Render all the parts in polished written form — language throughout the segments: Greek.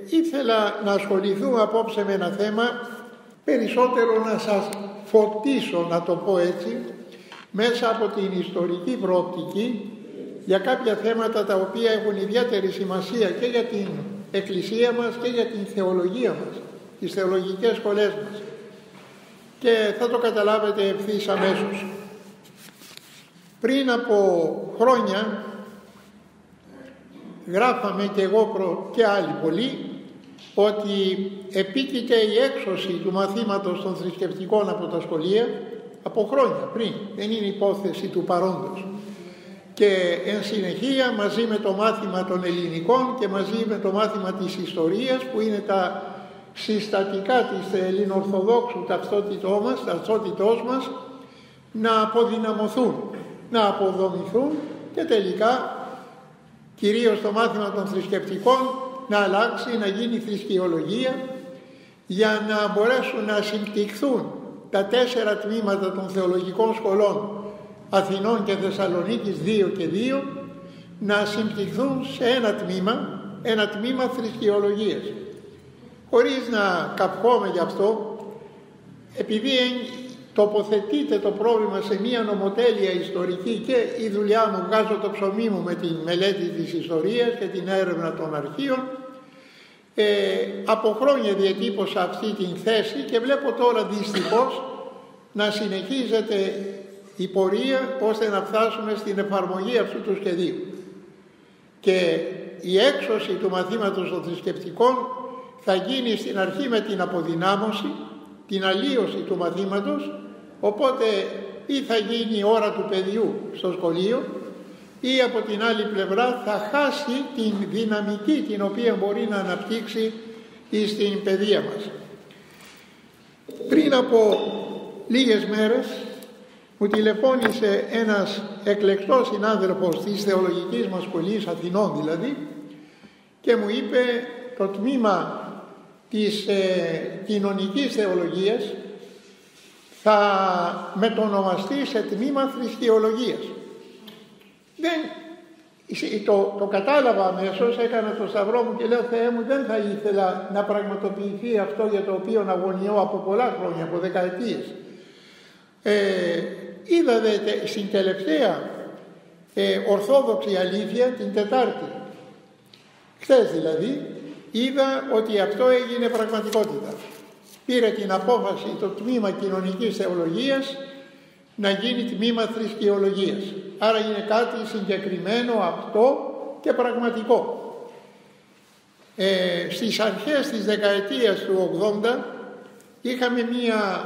Ήθελα να ασχοληθούμε απόψε με ένα θέμα, περισσότερο να σας φωτίσω, να το πω έτσι, μέσα από την ιστορική προοπτική για κάποια θέματα τα οποία έχουν ιδιαίτερη σημασία και για την Εκκλησία μας και για την θεολογία μας, τις θεολογικές σχολές μας. Και θα το καταλάβετε ευθύς αμέσως. Πριν από χρόνια γράφαμε και εγώ και άλλοι πολλοί ότι επίκειται η έξωση του μαθήματος των θρησκευτικών από τα σχολεία από χρόνια πριν, δεν είναι υπόθεση του παρόντος. Και εν συνεχεία μαζί με το μάθημα των ελληνικών και μαζί με το μάθημα της ιστορίας, που είναι τα συστατικά της ελληνοορθοδόξου ταυτότητός μας, να αποδυναμωθούν, να αποδομηθούν και τελικά κυρίως το μάθημα των θρησκευτικών να αλλάξει, να γίνει θρησκειολογία, για να μπορέσουν να συμπτυχθούν τα 4 τμήματα των θεολογικών σχολών Αθηνών και Θεσσαλονίκης 2 και 2, να συμπτυχθούν σε ένα τμήμα θρησκειολογίας. Χωρίς να καυχόμαι γι' αυτό, επειδή τοποθετείται το πρόβλημα σε μία νομοτέλεια ιστορική και η δουλειά μου, βγάζω το ψωμί μου με τη μελέτη της ιστορίας και την έρευνα των αρχείων, από χρόνια διατύπωσα αυτή την θέση και βλέπω τώρα δυστυχώς να συνεχίζεται η πορεία ώστε να φτάσουμε στην εφαρμογή αυτού του σχεδίου. Και η έξωση του μαθήματος των θρησκευτικών θα γίνει στην αρχή με την αποδυνάμωση, την αλλίωση του μαθήματος, οπότε ή θα γίνει η ώρα του παιδιού στο σχολείο ή από την άλλη πλευρά θα χάσει την δυναμική την οποία μπορεί να αναπτύξει στην παιδεία μας. Πριν από λίγες μέρες μου τηλεφώνησε ένας εκλεκτός συνάδελφος της θεολογικής μας σχολής, Αθηνών δηλαδή, και μου είπε το τμήμα της κοινωνικής θεολογίας θα μετονομαστεί σε τμήμα θρησκειολογίας. Το κατάλαβα αμέσως, έκανα το σταυρό μου και λέω, Θεέ μου, δεν θα ήθελα να πραγματοποιηθεί αυτό για το οποίο αγωνιώ από πολλά χρόνια, από δεκαετίες. Είδατε στην τελευταία ορθόδοξη αλήθεια, την Τετάρτη, χθες δηλαδή, είδα ότι αυτό έγινε πραγματικότητα. Πήρε την απόφαση το τμήμα κοινωνικής θεολογίας να γίνει τμήμα θρησκειολογίας. Άρα είναι κάτι συγκεκριμένο, απτό και πραγματικό. Στις αρχές της δεκαετίας του 80 είχαμε μία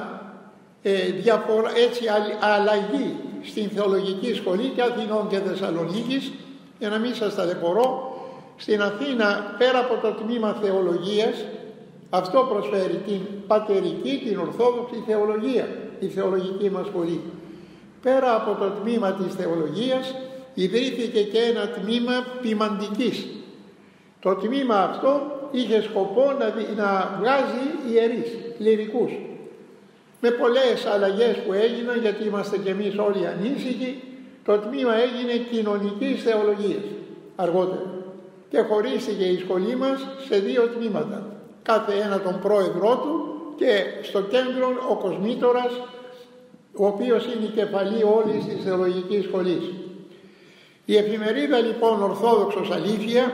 αλλαγή στην θεολογική σχολή και Αθηνών και Θεσσαλονίκης. Για να μην σας ταλαιπωρώ, στην Αθήνα πέρα από το τμήμα θεολογίας, αυτό προσφέρει την πατερική, την ορθόδοξη θεολογία, η θεολογική μας σχολή. Πέρα από το τμήμα της θεολογίας ιδρύθηκε και ένα τμήμα ποιμαντικής. Το τμήμα αυτό είχε σκοπό να βγάζει ιερείς, κληρικούς. Με πολλές αλλαγές που έγιναν, γιατί είμαστε κι εμείς όλοι ανήσυχοι, το τμήμα έγινε κοινωνικής θεολογίας αργότερα και χωρίστηκε η σχολή μας σε 2 τμήματα, κάθε ένα τον πρόεδρό του και στο κέντρο ο κοσμήτορας, ο οποίος είναι η κεφαλή όλης της θεολογικής σχολής. Η εφημερίδα λοιπόν Ορθόδοξος Αλήθεια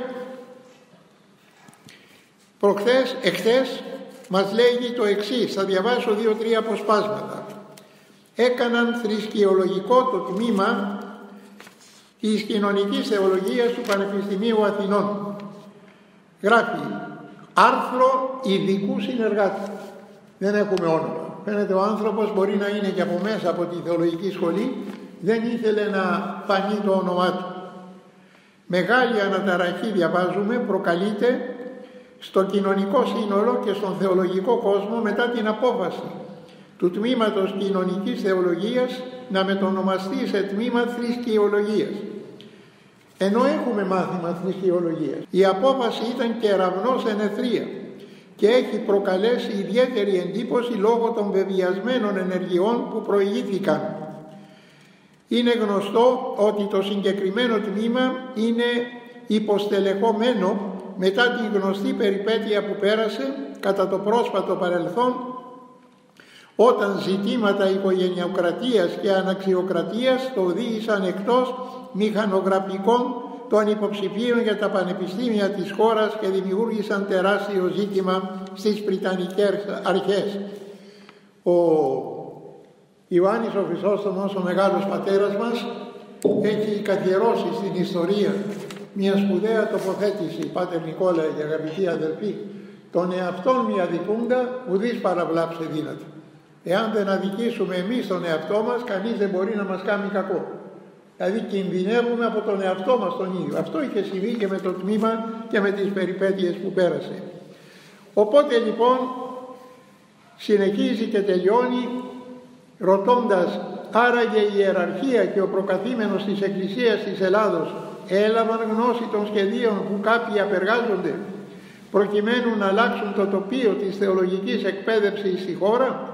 εχθές μας λέγει το εξής, θα διαβάσω 2-3 αποσπάσματα. Έκαναν θρησκειολογικό το τμήμα της κοινωνικής θεολογίας του Πανεπιστημίου Αθηνών. Γράφει άρθρο ειδικού συνεργάτη. Δεν έχουμε όνομα. Φαίνεται ο άνθρωπος μπορεί να είναι και από μέσα από τη θεολογική σχολή, δεν ήθελε να φανεί το όνομά του. Μεγάλη αναταραχή, διαβάζουμε, προκαλείται στο κοινωνικό σύνολο και στον θεολογικό κόσμο μετά την απόφαση του τμήματος κοινωνικής θεολογίας να μετονομαστεί σε τμήμα θρησκειολογίας. Ενώ έχουμε μάθημα θρησκειολογίας, η απόφαση ήταν κεραυνός εν αιθρία και έχει προκαλέσει ιδιαίτερη εντύπωση λόγω των βεβαιασμένων ενεργειών που προηγήθηκαν. Είναι γνωστό ότι το συγκεκριμένο τμήμα είναι υποστελεχωμένο μετά την γνωστή περιπέτεια που πέρασε κατά το πρόσφατο παρελθόν, όταν ζητήματα οικογενειοκρατίας και αναξιοκρατίας το οδήγησαν εκτός μηχανογραφικών των υποψηφίων για τα πανεπιστήμια της χώρας και δημιούργησαν τεράστιο ζήτημα στις Βρυτανικές αρχές. Ο Ιωάννης ο Χρυσόστομος, ο μεγάλος πατέρας μας, έχει καθιερώσει στην ιστορία μια σπουδαία τοποθέτηση, Πάτερ Νικόλαε και αγαπητοί αδελφοί, τον εαυτόν μη αδικούντα ουδείς παραβλάψε δύναται. Εάν δεν αδικήσουμε εμείς τον εαυτό μας, κανείς δεν μπορεί να μας κάνει κακό. Δηλαδή κινδυνεύουμε από τον εαυτό μας τον ίδιο. Αυτό είχε συμβεί και με το τμήμα και με τις περιπέτειες που πέρασε. Οπότε λοιπόν συνεχίζει και τελειώνει ρωτώντας, άραγε η ιεραρχία και ο προκαθήμενος της Εκκλησίας της Ελλάδος έλαβαν γνώση των σχεδίων που κάποιοι απεργάζονται προκειμένου να αλλάξουν το τοπίο της θεολογικής εκπαίδευσης στη χώρα?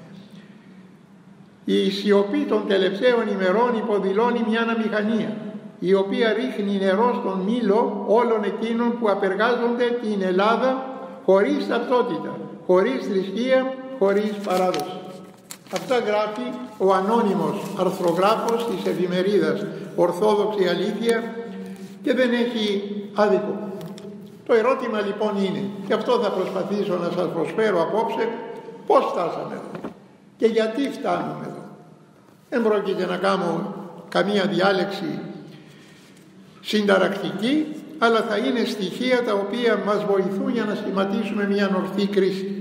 Η σιωπή των τελευταίων ημερών υποδηλώνει μια αμηχανία, η οποία ρίχνει νερό στον μήλο όλων εκείνων που απεργάζονται την Ελλάδα χωρίς ταυτότητα, χωρίς θρησκεία, χωρίς παράδοση. Αυτά γράφει ο ανώνυμος αρθρογράφος της εφημερίδας Ορθόδοξη Αλήθεια και δεν έχει άδικο. Το ερώτημα λοιπόν είναι, και αυτό θα προσπαθήσω να σας προσφέρω απόψε, πώς φτάσαμε εδώ και γιατί φτάνουμε εδώ. Δεν πρόκειται να κάνω καμία διάλεξη συνταρακτική, αλλά θα είναι στοιχεία τα οποία μας βοηθούν για να σχηματίσουμε μια ορθή κρίση.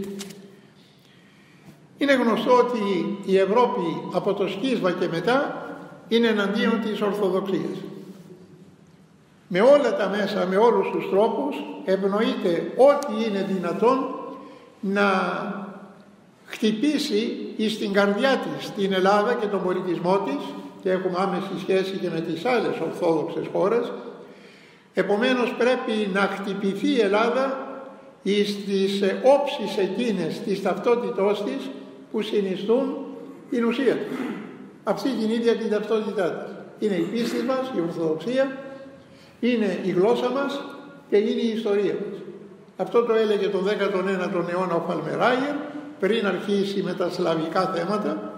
Είναι γνωστό ότι η Ευρώπη από το σκίσμα και μετά είναι εναντίον της Ορθοδοξίας. Με όλα τα μέσα, με όλους τους τρόπους ευνοείται ό,τι είναι δυνατόν να χτυπήσει στην καρδιά της την Ελλάδα και τον πολιτισμό της, και έχουμε άμεση σχέση και με τις άλλες ορθόδοξες χώρες. Επομένως πρέπει να χτυπηθεί η Ελλάδα στις όψεις εκείνες της ταυτότητός της που συνιστούν την ουσία της, αυτή την ίδια την ταυτότητά της. Είναι η πίστη μας, η Ορθοδοξία, είναι η γλώσσα μας και είναι η ιστορία μας. Αυτό το έλεγε τον 19ο αιώνα ο Φαλμεράγερ πριν αρχίσει με τα σλαβικά θέματα.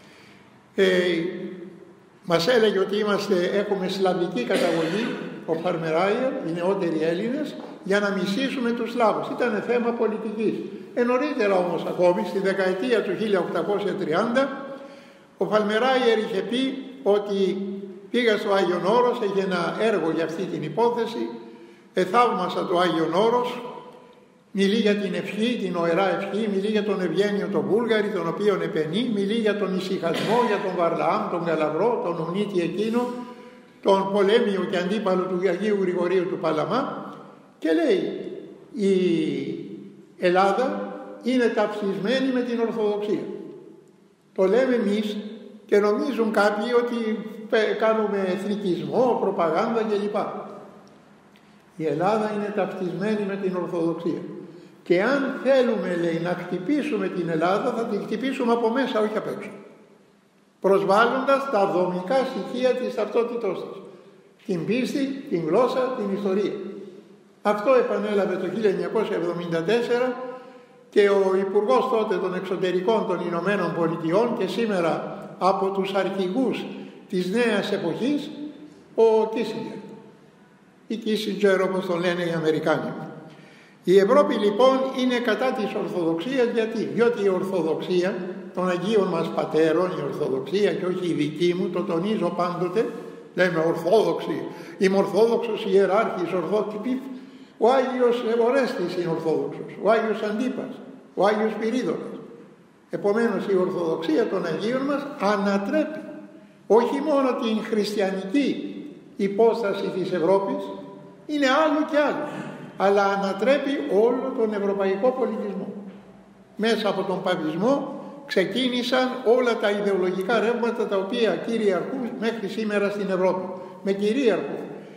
Μας έλεγε ότι έχουμε σλαβική καταγωγή, ο Φαλμεράγερ, οι νεότεροι Έλληνες, για να μισήσουμε τους Σλάβους. Ήταν θέμα πολιτικής. Νωρίτερα όμως ακόμη, στη δεκαετία του 1830, ο Φαλμεράγερ είχε πει ότι πήγα στο Άγιον Όρος, είχε ένα έργο για αυτή την υπόθεση, θαύμασα το Άγιον Όρος, μιλεί για την ευχή, την οερά ευχή, μιλεί για τον Ευγένιο τον Βούλγαρη, τον οποίον επενεί, μιλεί για τον ησυχασμό, για τον Βαρλαάμ, τον Καλαβρό, τον Ουνίτη εκείνο, τον πολέμιο και αντίπαλο του Αγίου Γρηγορίου του Παλαμά, και λέει η Ελλάδα είναι ταυτισμένη με την Ορθοδοξία. Το λέμε εμείς και νομίζουν κάποιοι ότι κάνουμε εθνικισμό, προπαγάνδα κλπ. Η Ελλάδα είναι ταυτισμένη με την Ορθοδοξία. Και αν θέλουμε, λέει, να χτυπήσουμε την Ελλάδα, θα την χτυπήσουμε από μέσα, όχι απ' έξω. Προσβάλλοντας τα δομικά στοιχεία της ταυτότητός της. Την πίστη, την γλώσσα, την ιστορία. Αυτό επανέλαβε το 1974 και ο Υπουργός τότε των Εξωτερικών των Ηνωμένων Πολιτειών και σήμερα από τους αρχηγούς της νέας εποχής, ο Κίσινγκερ. Ή Κίσινγκερ όπως τον λένε οι Αμερικάνοι. Η Ευρώπη λοιπόν είναι κατά της Ορθοδοξίας. Γιατί? Διότι η Ορθοδοξία των Αγίων μας Πατέρων, η Ορθοδοξία και όχι η δική μου, το τονίζω πάντοτε, λέμε Ορθόδοξοι, είμαι Ορθόδοξος ιεράρχης, ο Άγιος Ορέστης είναι Ορθόδοξος, ο Άγιος Αντίπας, ο Άγιος Πυρίδωνας. Επομένως η Ορθοδοξία των Αγίων μας ανατρέπει όχι μόνο την χριστιανική υπόσταση της Ευρώπης, είναι άλλο και άλλο, αλλά ανατρέπει όλο τον ευρωπαϊκό πολιτισμό. Μέσα από τον παπισμό ξεκίνησαν όλα τα ιδεολογικά ρεύματα τα οποία κυριαρχούν μέχρι σήμερα στην Ευρώπη. Με κυρίαρχο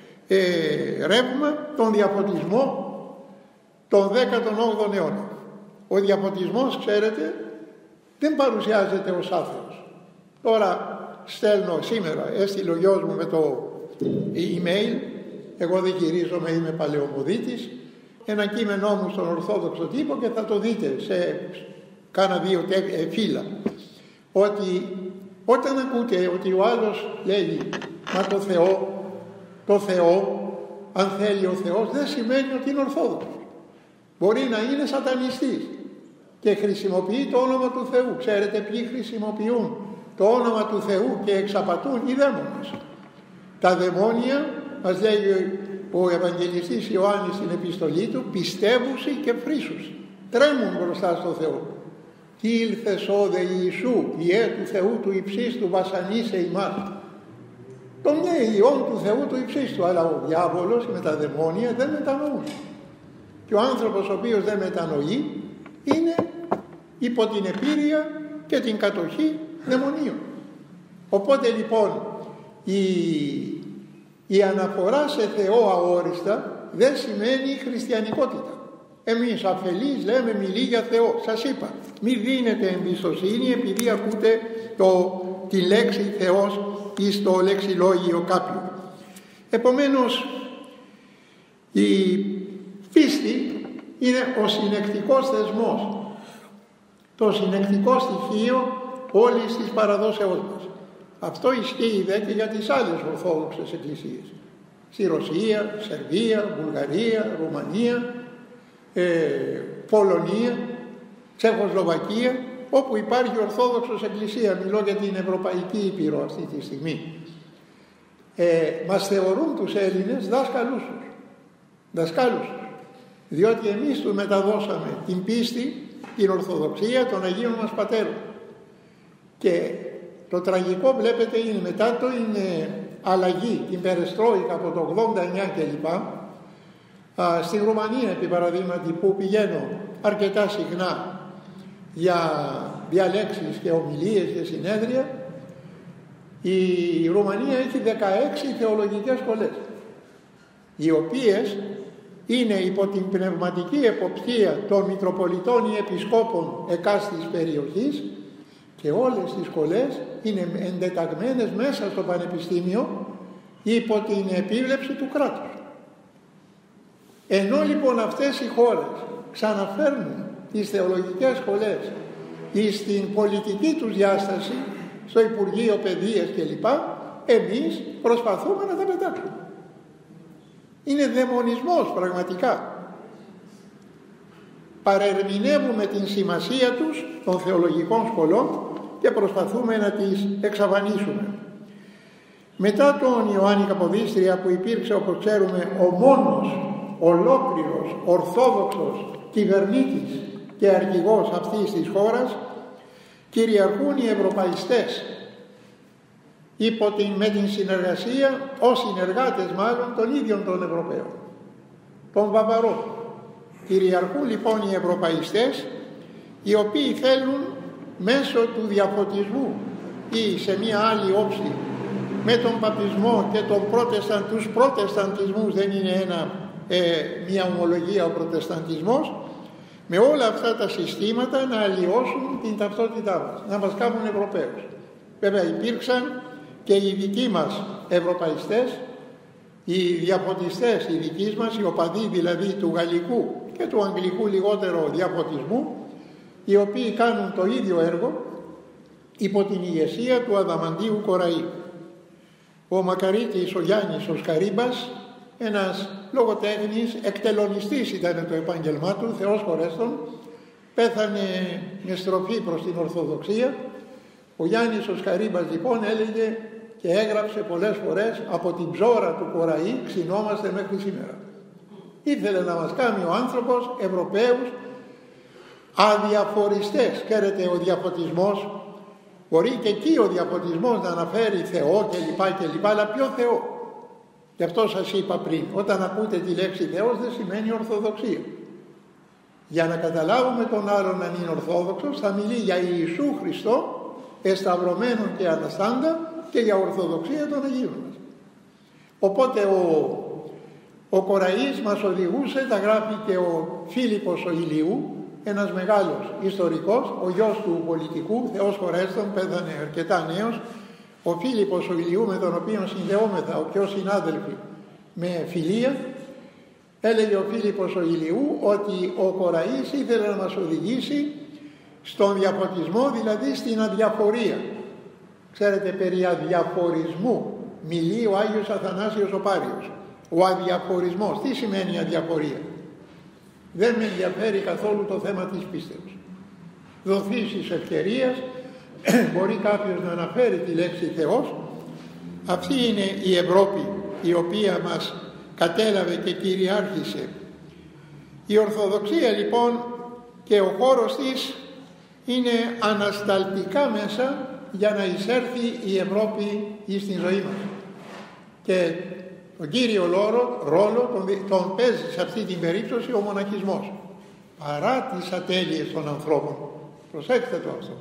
ρεύμα τον διαφωτισμό τον 18ο αιώνα. Ο διαφωτισμός, ξέρετε, δεν παρουσιάζεται ως άθεος. Τώρα στέλνω σήμερα, έστειλε ο γιος μου με το email, εγώ δεν χειρίζομαι, είμαι παλαιομοδίτης, ένα κείμενό μου στον Ορθόδοξο τύπο και θα το δείτε σε κάνα 2 φύλλα, ότι όταν ακούτε ότι ο άλλος λέει μα το Θεό, αν θέλει ο Θεός, δεν σημαίνει ότι είναι Ορθόδοξος. Μπορεί να είναι σατανιστής και χρησιμοποιεί το όνομα του Θεού. Ξέρετε ποιοι χρησιμοποιούν το όνομα του Θεού και εξαπατούν? Οι δαίμονες. Τα δαιμόνια, μας λέει ο Ευαγγελιστής Ιωάννης στην επιστολή του, πιστεύουσι και φρίσουσι, τρέμουν μπροστά στο Θεό. Τι ήλθες όδε Ιησού, Υιέ του Θεού του υψίστου, βασανίσε ημάς. Τον λέει Υιόν του Θεού του υψίστου, αλλά ο διάβολος με τα δαιμόνια δεν μετανοούν. Και ο άνθρωπος ο οποίος δεν μετανοεί είναι υπό την επίρρεια και την κατοχή δαιμονίων. Οπότε λοιπόν η αναφορά σε Θεό αόριστα δεν σημαίνει χριστιανικότητα. Εμείς αφελείς λέμε μιλεί για Θεό. Σας είπα, μη δίνετε εμπιστοσύνη επειδή ακούτε τη λέξη Θεός ή στο λεξιλόγιο κάποιου. Επομένως η πίστη είναι ο συνεκτικός θεσμός, το συνεκτικό στοιχείο όλης της παραδόσεώς μας. Αυτό ισχύει δε και για τις άλλες ορθόδοξες εκκλησίες. Στη Ρωσία, Σερβία, Βουλγαρία, Ρουμανία, Πολωνία, Τσεχοσλοβακία, όπου υπάρχει ορθόδοξος εκκλησία. Μιλώ για την Ευρωπαϊκή Ήπειρο αυτή τη στιγμή. Μας θεωρούν τους Έλληνες δασκάλους, διότι εμείς τους μεταδώσαμε την πίστη, την Ορθοδοξία των Αγίων μας Πατέρων. Και το τραγικό βλέπετε είναι μετά την αλλαγή, την Περεστρόικα από το 89 κλπ. Στη Ρουμανία επί παραδείγματι, που πηγαίνω αρκετά συχνά για διαλέξεις και ομιλίες και συνέδρια, η Ρουμανία έχει 16 θεολογικές σχολές, οι οποίες είναι υπό την πνευματική εποπτεία των Μητροπολιτών ή Επισκόπων εκάστης περιοχής, και όλες οι σχολές είναι εντεταγμένες μέσα στο Πανεπιστήμιο υπό την επίβλεψη του κράτους. Ενώ λοιπόν αυτές οι χώρες ξαναφέρνουν τις θεολογικές σχολές ή στην πολιτική τους διάσταση, στο Υπουργείο Παιδείας κλπ, εμείς προσπαθούμε να τα πετάξουμε. Είναι δαιμονισμός πραγματικά. Παρερμηνεύουμε την σημασία τους των θεολογικών σχολών και προσπαθούμε να τις εξαφανίσουμε. Μετά τον Ιωάννη Καποδίστρια, που υπήρξε όπως ξέρουμε ο μόνος ολόκληρος ορθόδοξος κυβερνήτης και αρχηγός αυτής της χώρας, κυριαρχούν οι ευρωπαϊστές με την συνεργασία, ως συνεργάτες μάλλον, των ίδιων των Ευρωπαίων, των Βαβαρών. Κυριαρχούν λοιπόν οι ευρωπαϊστές, οι οποίοι θέλουν μέσω του διαφωτισμού ή σε μία άλλη όψη με τον παπισμό και τους προτεσταντισμούς, δεν είναι μια ομολογία ο προτεσταντισμός, με όλα αυτά τα συστήματα να αλλοιώσουν την ταυτότητά μας, να μας κάνουν Ευρωπαίους. Βέβαια υπήρξαν και οι δικοί μας ευρωπαϊστές, οι διαφωτιστές οι δικοί μας, οι οπαδοί δηλαδή του γαλλικού και του αγγλικού λιγότερο διαφωτισμού, οι οποίοι κάνουν το ίδιο έργο υπό την ηγεσία του Αδαμαντίου Κοραή. Ο μακαρίτης ο Γιάννης ο Σκαρίμπας, ένας λογοτέχνης, εκτελονιστής ήταν το επάγγελμά του, Θεός χωρέστον, πέθανε με στροφή προς την Ορθοδοξία. Ο Γιάννης ο Σκαρίμπας λοιπόν έλεγε και έγραψε πολλές φορές, από την ψώρα του Κοραή ξυνόμαστε μέχρι σήμερα. Ήθελε να μας κάνει ο άνθρωπος Ευρωπαίους αδιαφοριστές. Ξέρετε, ο διαφωτισμός, μπορεί και εκεί ο διαφωτισμός να αναφέρει Θεό κλπ, αλλά ποιο Θεό? Γι' αυτό σας είπα πριν, όταν ακούτε τη λέξη Θεός δεν σημαίνει Ορθοδοξία. Για να καταλάβουμε τον άλλον αν είναι Ορθόδοξος, θα μιλεί για Ιησού Χριστό εσταυρωμένον και αναστάντα και για Ορθοδοξία των Αγίων μας. Οπότε ο Κοραής μας οδηγούσε, τα γράφει και ο Φίλιππος ο Ηλιού, ένας μεγάλος ιστορικός, ο γιος του πολιτικού, Θεός χωρέστον, πέθανε αρκετά νέος, ο Φίλιππος ο Ηλιού, με τον οποίο συνδεόμεθα, ο πιο συνάδελφοι με φιλία, Έλεγε ο Φίλιππος ο Ηλιού ότι ο Κοραής ήθελε να μας οδηγήσει στον διαφωτισμό, δηλαδή στην αδιαφορία. Ξέρετε, περί αδιαφορισμού μιλεί ο Άγιος Αθανάσιος ο Πάριος. Ο αδιαφορισμός, τι σημαίνει αδιαφορία? Δεν με ενδιαφέρει καθόλου το θέμα της πίστεως. Δοθήσεις ευκαιρίας μπορεί κάποιος να αναφέρει τη λέξη Θεός. Αυτή είναι η Ευρώπη η οποία μας κατέλαβε και κυριάρχησε. Η Ορθοδοξία λοιπόν και ο χώρος της είναι ανασταλτικά μέσα για να εισέρθει η Ευρώπη στην ζωή μας. Και τον κύριο ρόλο τον παίζει σε αυτή την περίπτωση ο μοναχισμός. Παρά τις ατέλειες των ανθρώπων. Προσέξτε το αυτό.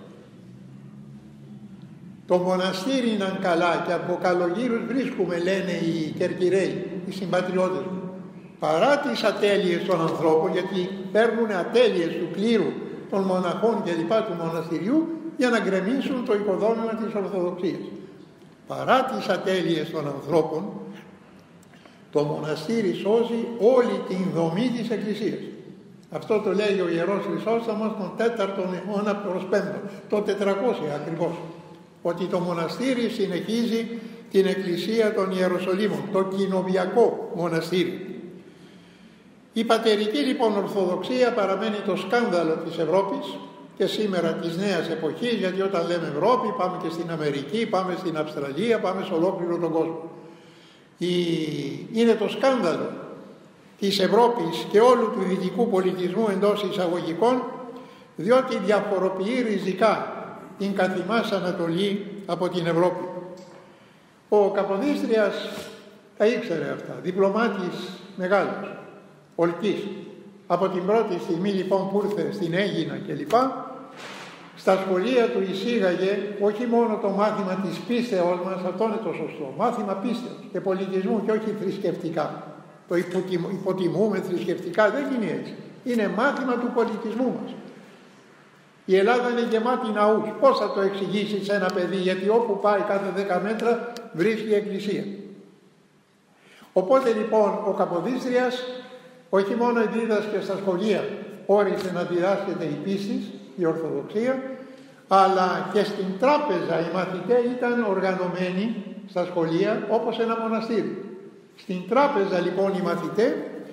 Το μοναστήρι είναι καλά και από καλογύρους βρίσκουμε, λένε οι Κερκυραίοι, οι συμπατριώτες μου. Παρά τις ατέλειες των ανθρώπων, γιατί παίρνουν ατέλειες του κλήρου, των μοναχών και λοιπά του μοναστηριού για να γκρεμίσουν το οικοδόμημα της Ορθοδοξίας. Παρά τις ατέλειες των ανθρώπων, το μοναστήρι σώζει όλη την δομή της Εκκλησίας. Αυτό το λέει ο Ιερός Χρυσόστομος τον 4ο αιώνα προς 5ο, το 400 ακριβώς. Ότι το μοναστήρι συνεχίζει την Εκκλησία των Ιεροσολύμων, το κοινοβιακό μοναστήρι. Η πατερική λοιπόν Ορθοδοξία παραμένει το σκάνδαλο της Ευρώπης και σήμερα της νέας εποχής, γιατί όταν λέμε Ευρώπη πάμε και στην Αμερική, πάμε στην Αυστραλία, πάμε σε ολόκληρο τον κόσμο. Είναι το σκάνδαλο της Ευρώπης και όλου του δυτικού πολιτισμού εντός εισαγωγικών, διότι διαφοροποιεί ριζικά την καθημάς Ανατολή από την Ευρώπη. Ο Καποδίστριας τα ήξερε αυτά, διπλωμάτης μεγάλος, ολκής. Από την πρώτη στιγμή λοιπόν που ήρθε στην Αίγινα κλπ, στα σχολεία του εισήγαγε όχι μόνο το μάθημα της πίστεως μας, αυτό είναι το σωστό, μάθημα πίστεως και πολιτισμού και όχι θρησκευτικά. Το υποτιμούμε θρησκευτικά, δεν είναι έτσι. Είναι μάθημα του πολιτισμού μας. Η Ελλάδα είναι γεμάτη ναούς. Πώς θα το εξηγήσει σε ένα παιδί, γιατί όπου πάει κάθε 10 μέτρα βρίσκει εκκλησία. Οπότε λοιπόν ο Καποδίστριας όχι μόνο δίδασκε στα σχολεία, όρισε να διδάσκεται η πίστη, η Ορθοδοξία, αλλά και στην τράπεζα οι μαθητές ήταν οργανωμένοι στα σχολεία όπως ένα μοναστήρι. Στην τράπεζα λοιπόν οι μαθητές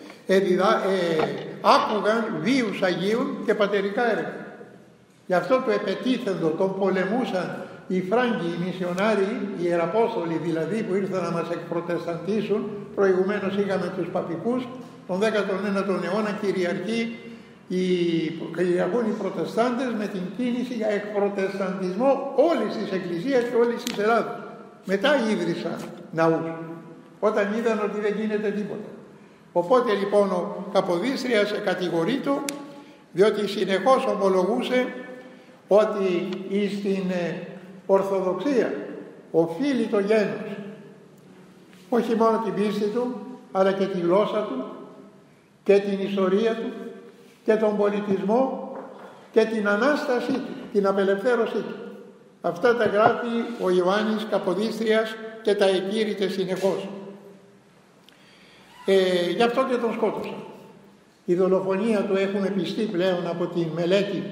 άκουγαν βίους Αγίων και πατερικά έργα. Γι' αυτό το επετίθεντο τον πολεμούσαν οι Φράγκοι, οι μισιονάριοι, οι Ιεραπόστολοι δηλαδή που ήρθαν να μας εκπροτεσταντήσουν. Προηγουμένως είχαμε τους παπικούς, τον 19ο αιώνα κυριαρχούν οι Προτεστάντες με την κίνηση για εκπροτεσταντισμό όλης της Εκκλησίας και όλης της Ελλάδας. Μετά ίδρυσαν ναούς, όταν είδαν ότι δεν γίνεται τίποτα. Οπότε λοιπόν ο Καποδίστριας κατηγορείτο, διότι συνεχώς ομολογούσε ότι στην Ορθοδοξία οφείλει το γένος όχι μόνο την πίστη του, αλλά και τη γλώσσα του και την ιστορία του και τον πολιτισμό και την Ανάστασή του, την απελευθέρωσή του. Αυτά τα γράφει ο Ιωάννης Καποδίστριας και τα εκήρυτε συνεχώς. Γι' αυτό και τον σκότωσαν. Η δολοφονία του έχουμε πιστεί πλέον από τη μελέτη,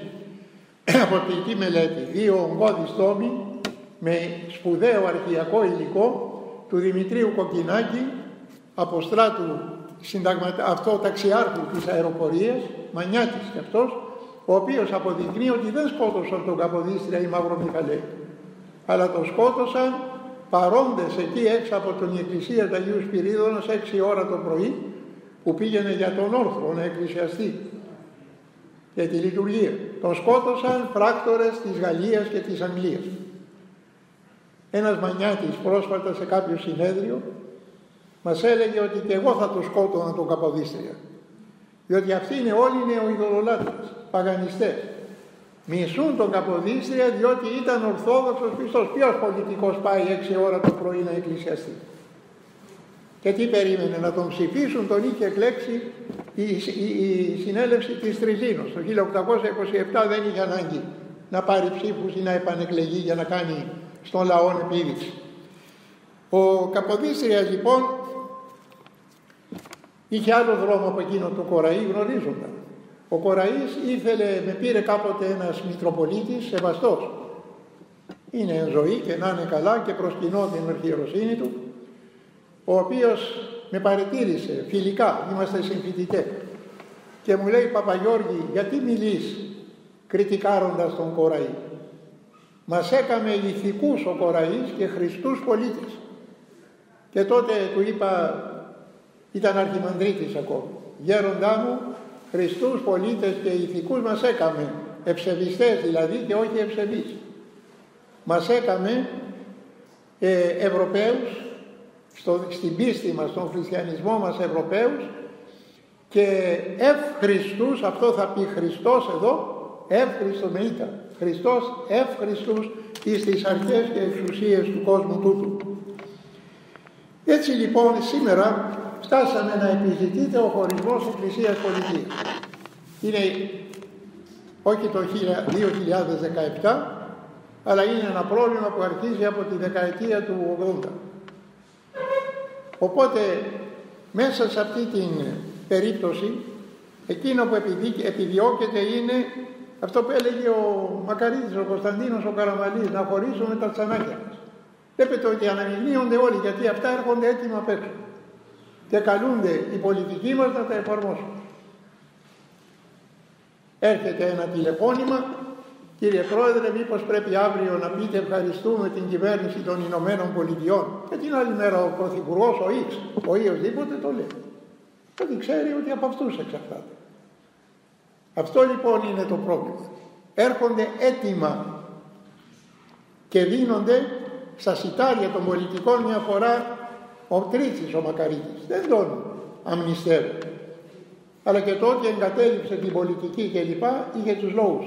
δύο ογκώδεις τόμοι με σπουδαίο αρχαιακό υλικό του Δημητρίου Κοκκινάκη, αποστράτου αυτό ταξιάρχου της αεροπορίας, μανιάτης και αυτός, ο οποίος αποδεικνύει ότι δεν σκότωσαν τον Καποδίστρια ή Μαυρομιχαλέη, αλλά τον σκότωσαν παρόντες εκεί έξω από την εκκλησία του Αγίου Σπυρίδωνος 6 ώρα το πρωί, που πήγαινε για τον όρθρο να εκκλησιαστεί για τη λειτουργία. Τον σκότωσαν πράκτορες της Γαλλίας και της Αγγλίας. Ένας μανιάτης πρόσφατα σε κάποιο συνέδριο μας έλεγε ότι και εγώ θα το σκότωνα τον Καποδίστρια, διότι αυτοί είναι όλοι νεοειδωλολάτρες, παγανιστές. Μισούν τον Καποδίστρια διότι ήταν ορθόδοξος πιστός. Ποιος πολιτικός πάει 6 ώρα το πρωί να εκκλησιαστεί? Και τι περίμενε? Να τον ψηφίσουν? Τον είχε εκλέξει η συνέλευση της Τριζίνος. Το 1827 δεν είχε ανάγκη να πάρει ψήφους ή να επανεκλεγεί για να κάνει στον λαό επίδειξη. Ο Καποδίστριας λοιπόν Είχε άλλο δρόμο από εκείνο το Κοραή, γνωρίζονταν. Ο Κοραής με πήρε κάποτε ένας Μητροπολίτης σεβαστός. Είναι εν ζωή και να είναι καλά και προσκυνώ την αρχιεροσύνη του, ο οποίος με παρετήρησε φιλικά, είμαστε συμφοιτητές, και μου λέει: Παπαγιώργη, γιατί μιλείς κριτικάροντας τον Κοραή? Μας έκαμε ηθικούς ο Κοραής και Χριστούς πολίτες. Και τότε του είπα, ήταν αρχιμανδρίτης ακόμη: Γέροντά μου, Χριστούς πολίτες και ηθικούς μας έκαμε, ευσεβιστές δηλαδή και όχι ευσεβείς. Μας έκαμε Ευρωπαίους, στην πίστη μας, στον χριστιανισμό μας Ευρωπαίους, και Χριστούς, αυτό θα πει Χριστός εδώ, Χριστός με ήττα, Χριστός Χριστούς εις τις αρχές και εξουσίες του κόσμου τούτου. Έτσι λοιπόν σήμερα φτάσαμε να επιζητείται ο χωρισμός Εκκλησίας Πολιτείας. Είναι όχι το 2017, αλλά είναι ένα πρόβλημα που αρχίζει από τη δεκαετία του 80. Οπότε μέσα σε αυτή την περίπτωση εκείνο που επιδιώκεται είναι αυτό που έλεγε ο Μακαρίτης, ο Κωνσταντίνος, ο Καραμαλής, να χωρίσουμε τα τσανάκια μας. Βλέπετε ότι αναμειγνύονται όλοι, γιατί αυτά έρχονται έτοιμα απ' έξω και καλούνται οι πολιτικοί μας να τα εφαρμόσουν. Έρχεται ένα τηλεφώνημα: Κύριε Πρόεδρε, μήπως πρέπει αύριο να πείτε ευχαριστούμε την κυβέρνηση των Ηνωμένων Πολιτειών? Και την άλλη μέρα ο Πρωθυπουργός, ο X, ο ή οσδήποτε το λέει. Γιατί ξέρει ότι από αυτούς εξαρτάται. Αυτό λοιπόν είναι το πρόβλημα. Έρχονται έτοιμα και δίνονται στα σιτάρια των πολιτικών μια φορά ο Τρίτσης, ο Μακαρίτης. Δεν τον αμνηστεύει. Αλλά και το ότι εγκατέλειψε την πολιτική κλπ. Είχε τους λόγους.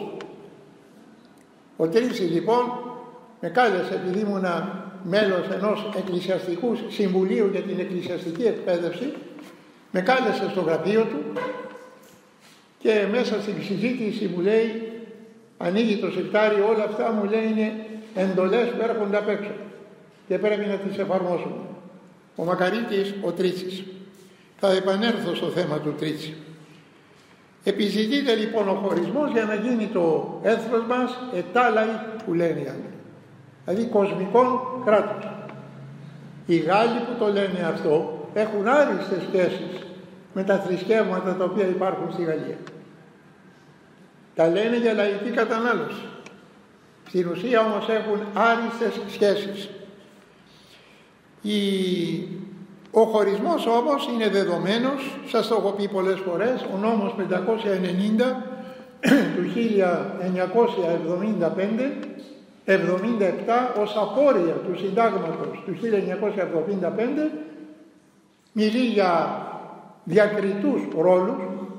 Ο Τρίτσης λοιπόν με κάλεσε, επειδή ήμουν μέλος ενός εκκλησιαστικού συμβουλίου για την εκκλησιαστική εκπαίδευση, με κάλεσε στο γραφείο του και μέσα στην συζήτηση μου λέει, ανοίγει το συρτάρι, όλα αυτά μου λέει είναι εντολές που έρχονται απ' έξω και πρέπει να τις εφαρμόσουμε. Ο Μακαρίτης, ο Τρίτσης. Θα επανέλθω στο θέμα του Τρίτσι. Επιζητείται λοιπόν ο χωρισμός για να γίνει το έθνος μας ετάλαη που λένε οι άλλοι, δηλαδή κοσμικών κράτους. Οι Γάλλοι που το λένε αυτό έχουν άριστες σχέσεις με τα θρησκεύματα τα οποία υπάρχουν στη Γαλλία. Τα λένε για λαϊκή κατανάλωση. Στην ουσία όμως έχουν άριστες σχέσεις. Ο χωρισμός όμως είναι δεδομένος, σας το έχω πει πολλές φορές, ο νόμος 590 του 1975, ως απόρρια του συντάγματος του 1975, μιλεί για διακριτούς ρόλους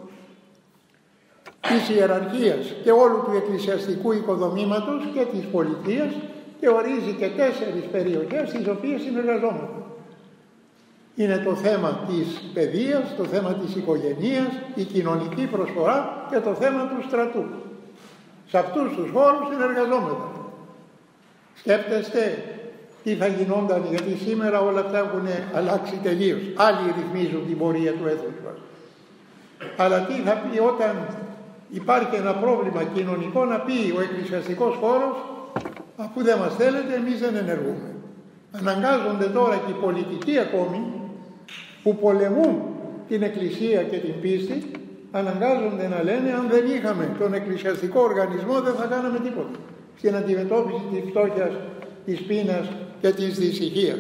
της ιεραρχίας και όλου του εκκλησιαστικού οικοδομήματος και της πολιτείας και ορίζει και 4 περιοχές στις οποίες συνεργαζόμαστε. Είναι το θέμα της παιδείας, το θέμα της οικογενείας, η κοινωνική προσφορά και το θέμα του στρατού. Σε αυτούς τους χώρους συνεργαζόμαστε. Σκέφτεστε τι θα γινόταν, γιατί σήμερα όλα αυτά έχουν αλλάξει τελείως. Άλλοι ρυθμίζουν την πορεία του έθνους μας. Αλλά τι θα πει όταν υπάρχει ένα πρόβλημα κοινωνικό, να πει ο εκκλησιαστικός χώρος, αφού δεν μας θέλετε εμείς δεν ενεργούμε. Αναγκάζονται τώρα και οι πολιτικοί ακόμη που πολεμούν την Εκκλησία και την πίστη, αναγκάζονται να λένε αν δεν είχαμε τον εκκλησιαστικό οργανισμό δεν θα κάναμε τίποτα στην αντιμετώπιση της φτώχειας, της πείνας και της δυσυχίας.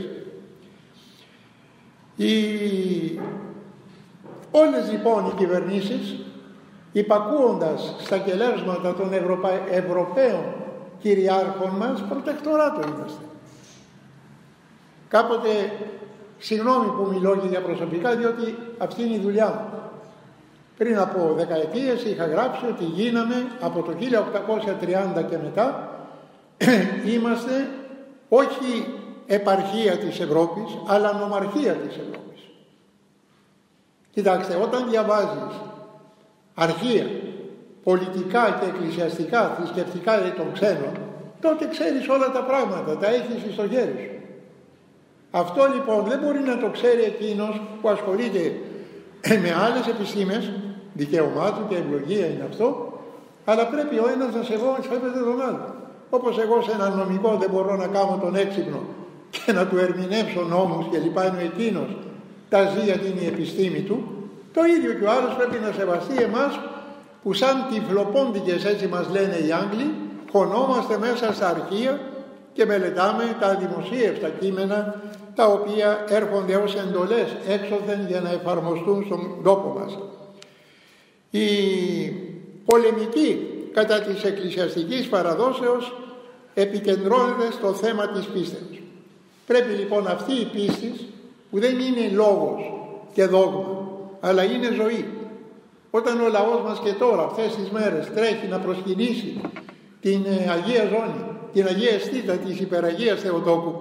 Όλες λοιπόν οι κυβερνήσεις, υπακούοντας στα κελεύσματα των Ευρωπαίων κυριάρχων μας, προτεκτοράτο είμαστε. Κάποτε, συγγνώμη που μιλώ και για προσωπικά, διότι αυτή είναι η δουλειά μου. Πριν από δεκαετίες είχα γράψει ότι γίναμε από το 1830 και μετά είμαστε όχι επαρχία της Ευρώπης, αλλά νομαρχία της Ευρώπης. Κοιτάξτε, όταν διαβάζεις αρχεία, πολιτικά και εκκλησιαστικά, θρησκευτικά των ξένων, τότε ξέρεις όλα τα πράγματα, τα έχεις στο χέρι σου. Αυτό λοιπόν δεν μπορεί να το ξέρει εκείνος που ασχολείται Με άλλες επιστήμες, δικαίωμά του και ευλογία είναι αυτό, αλλά πρέπει ο ένας να σέβεται τον άλλο. Όπως εγώ σε έναν νομικό δεν μπορώ να κάνω τον έξυπνο και να του ερμηνεύσω νόμους και λοιπά, ενώ εκείνος τα ζει γιατί είναι η επιστήμη του, το ίδιο και ο άλλος πρέπει να σεβαστεί εμάς που σαν τυφλοπόντικες, έτσι μας λένε οι Άγγλοι, χωνόμαστε μέσα στα αρχεία και μελετάμε τα δημοσίευστα κείμενα τα οποία έρχονται ως εντολές έξωθεν για να εφαρμοστούν στον τόπο μας. Η πολεμική κατά της εκκλησιαστικής παραδόσεως επικεντρώνεται στο θέμα της πίστεως. Πρέπει λοιπόν αυτή η πίστη, που δεν είναι λόγος και δόγμα, αλλά είναι ζωή. Όταν ο λαός μας και τώρα αυτές τις μέρες τρέχει να προσκυνήσει την Αγία Ζώνη, την Αγία Αιστήτα της Υπεραγίας Θεοτόκου,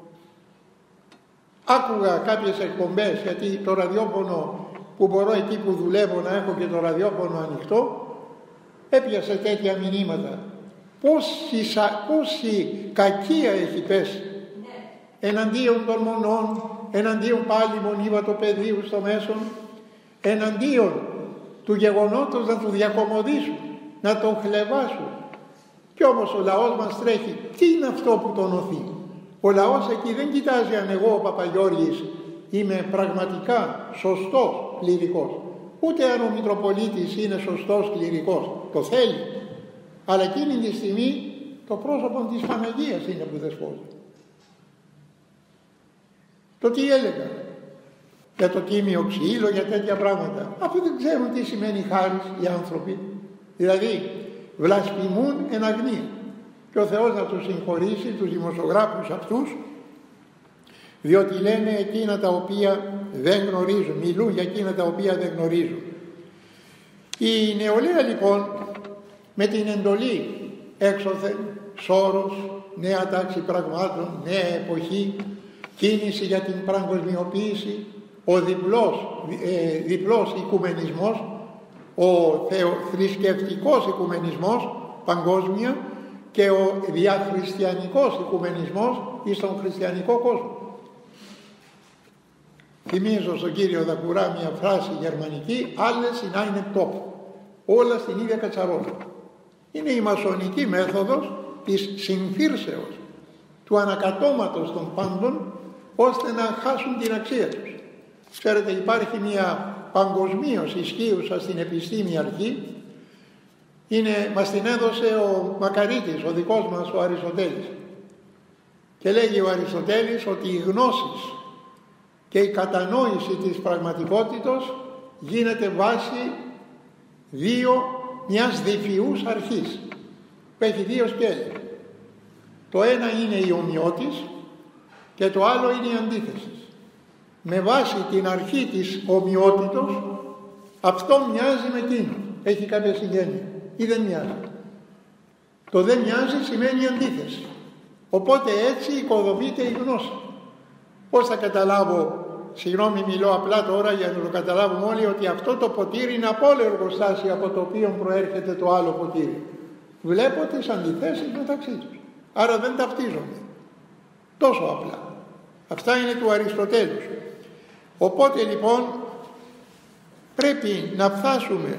άκουγα κάποιες εκπομπές, γιατί το ραδιόφωνο που μπορώ εκεί που δουλεύω να έχω και το ραδιόφωνο ανοιχτό, έπιασε τέτοια μηνύματα. Πόση κακία έχει πέσει εναντίον των μονών, εναντίον πάλι μονίβατο-παιδίου στο μέσον, εναντίον του γεγονότος να του διακομωδήσουν, να τον χλεβάσουν. Κι όμως ο λαός μας τρέχει. Τι είναι αυτό που τον οθεί? Ο λαός εκεί δεν κοιτάζει αν εγώ ο Παπαγιώργης είμαι πραγματικά σωστός κληρικός, ούτε αν ο Μητροπολίτης είναι σωστός κληρικός. Το θέλει, αλλά εκείνη τη στιγμή το πρόσωπο της Παναγίας είναι που δεσπόζει. Το τι έλεγα για το τίμιο ξύλο, για τέτοια πράγματα, αφού δεν ξέρουν τι σημαίνει χάρις οι άνθρωποι, δηλαδή βλασφημούν εν αγνία. Και ο Θεός να τους συγχωρήσει τους δημοσιογράφους αυτούς, διότι λένε εκείνα τα οποία δεν γνωρίζουν, μιλούν για εκείνα τα οποία δεν γνωρίζουν. Η νεολαία λοιπόν με την εντολή έξωθεν, σώρος, νέα τάξη πραγμάτων, νέα εποχή, κίνηση για την παγκοσμιοποίηση, ο διπλός οικουμενισμός, ο θρησκευτικός οικουμενισμός παγκόσμια και ο διαχριστιανικός οικουμενισμός στον χριστιανικό κόσμο. Θυμίζω στον κύριο Δακουρά μια φράση γερμανική, «Alles in einem Topf», όλα στην ίδια κατσαρόλα. Είναι η μασονική μέθοδος της συμφύρσεως, του ανακατώματος των πάντων, ώστε να χάσουν την αξία τους. Ξέρετε, υπάρχει μια παγκοσμίως ισχύουσα στην επιστήμη αρχή, μας την έδωσε ο Μακαρίτης, ο δικός μας ο Αριστοτέλης. Και λέγει ο Αριστοτέλης ότι οι γνώσεις και η κατανόηση της πραγματικότητος γίνεται βάση μιας διφυούς αρχής που έχει δύο σκέλη. Το ένα είναι η ομοιότης και το άλλο είναι η αντίθεση. Με βάση την αρχή της ομοιότητος, αυτό μοιάζει με εκείνο, έχει κάποια συγγένεια ή δεν μοιάζει. Το δεν μοιάζει σημαίνει αντίθεση. Οπότε έτσι οικοδομείται η γνώση. Πώς θα καταλάβω, συγγνώμη μιλώ απλά τώρα για να το καταλάβουμε όλοι, ότι αυτό το ποτήρι είναι από όλο εργοστάσιο από το οποίο προέρχεται το άλλο ποτήρι. Βλέπω τις αντιθέσεις μεταξύ τους. Άρα δεν ταυτίζονται. Τόσο απλά. Αυτά είναι του Αριστοτέλους. Οπότε λοιπόν πρέπει να φτάσουμε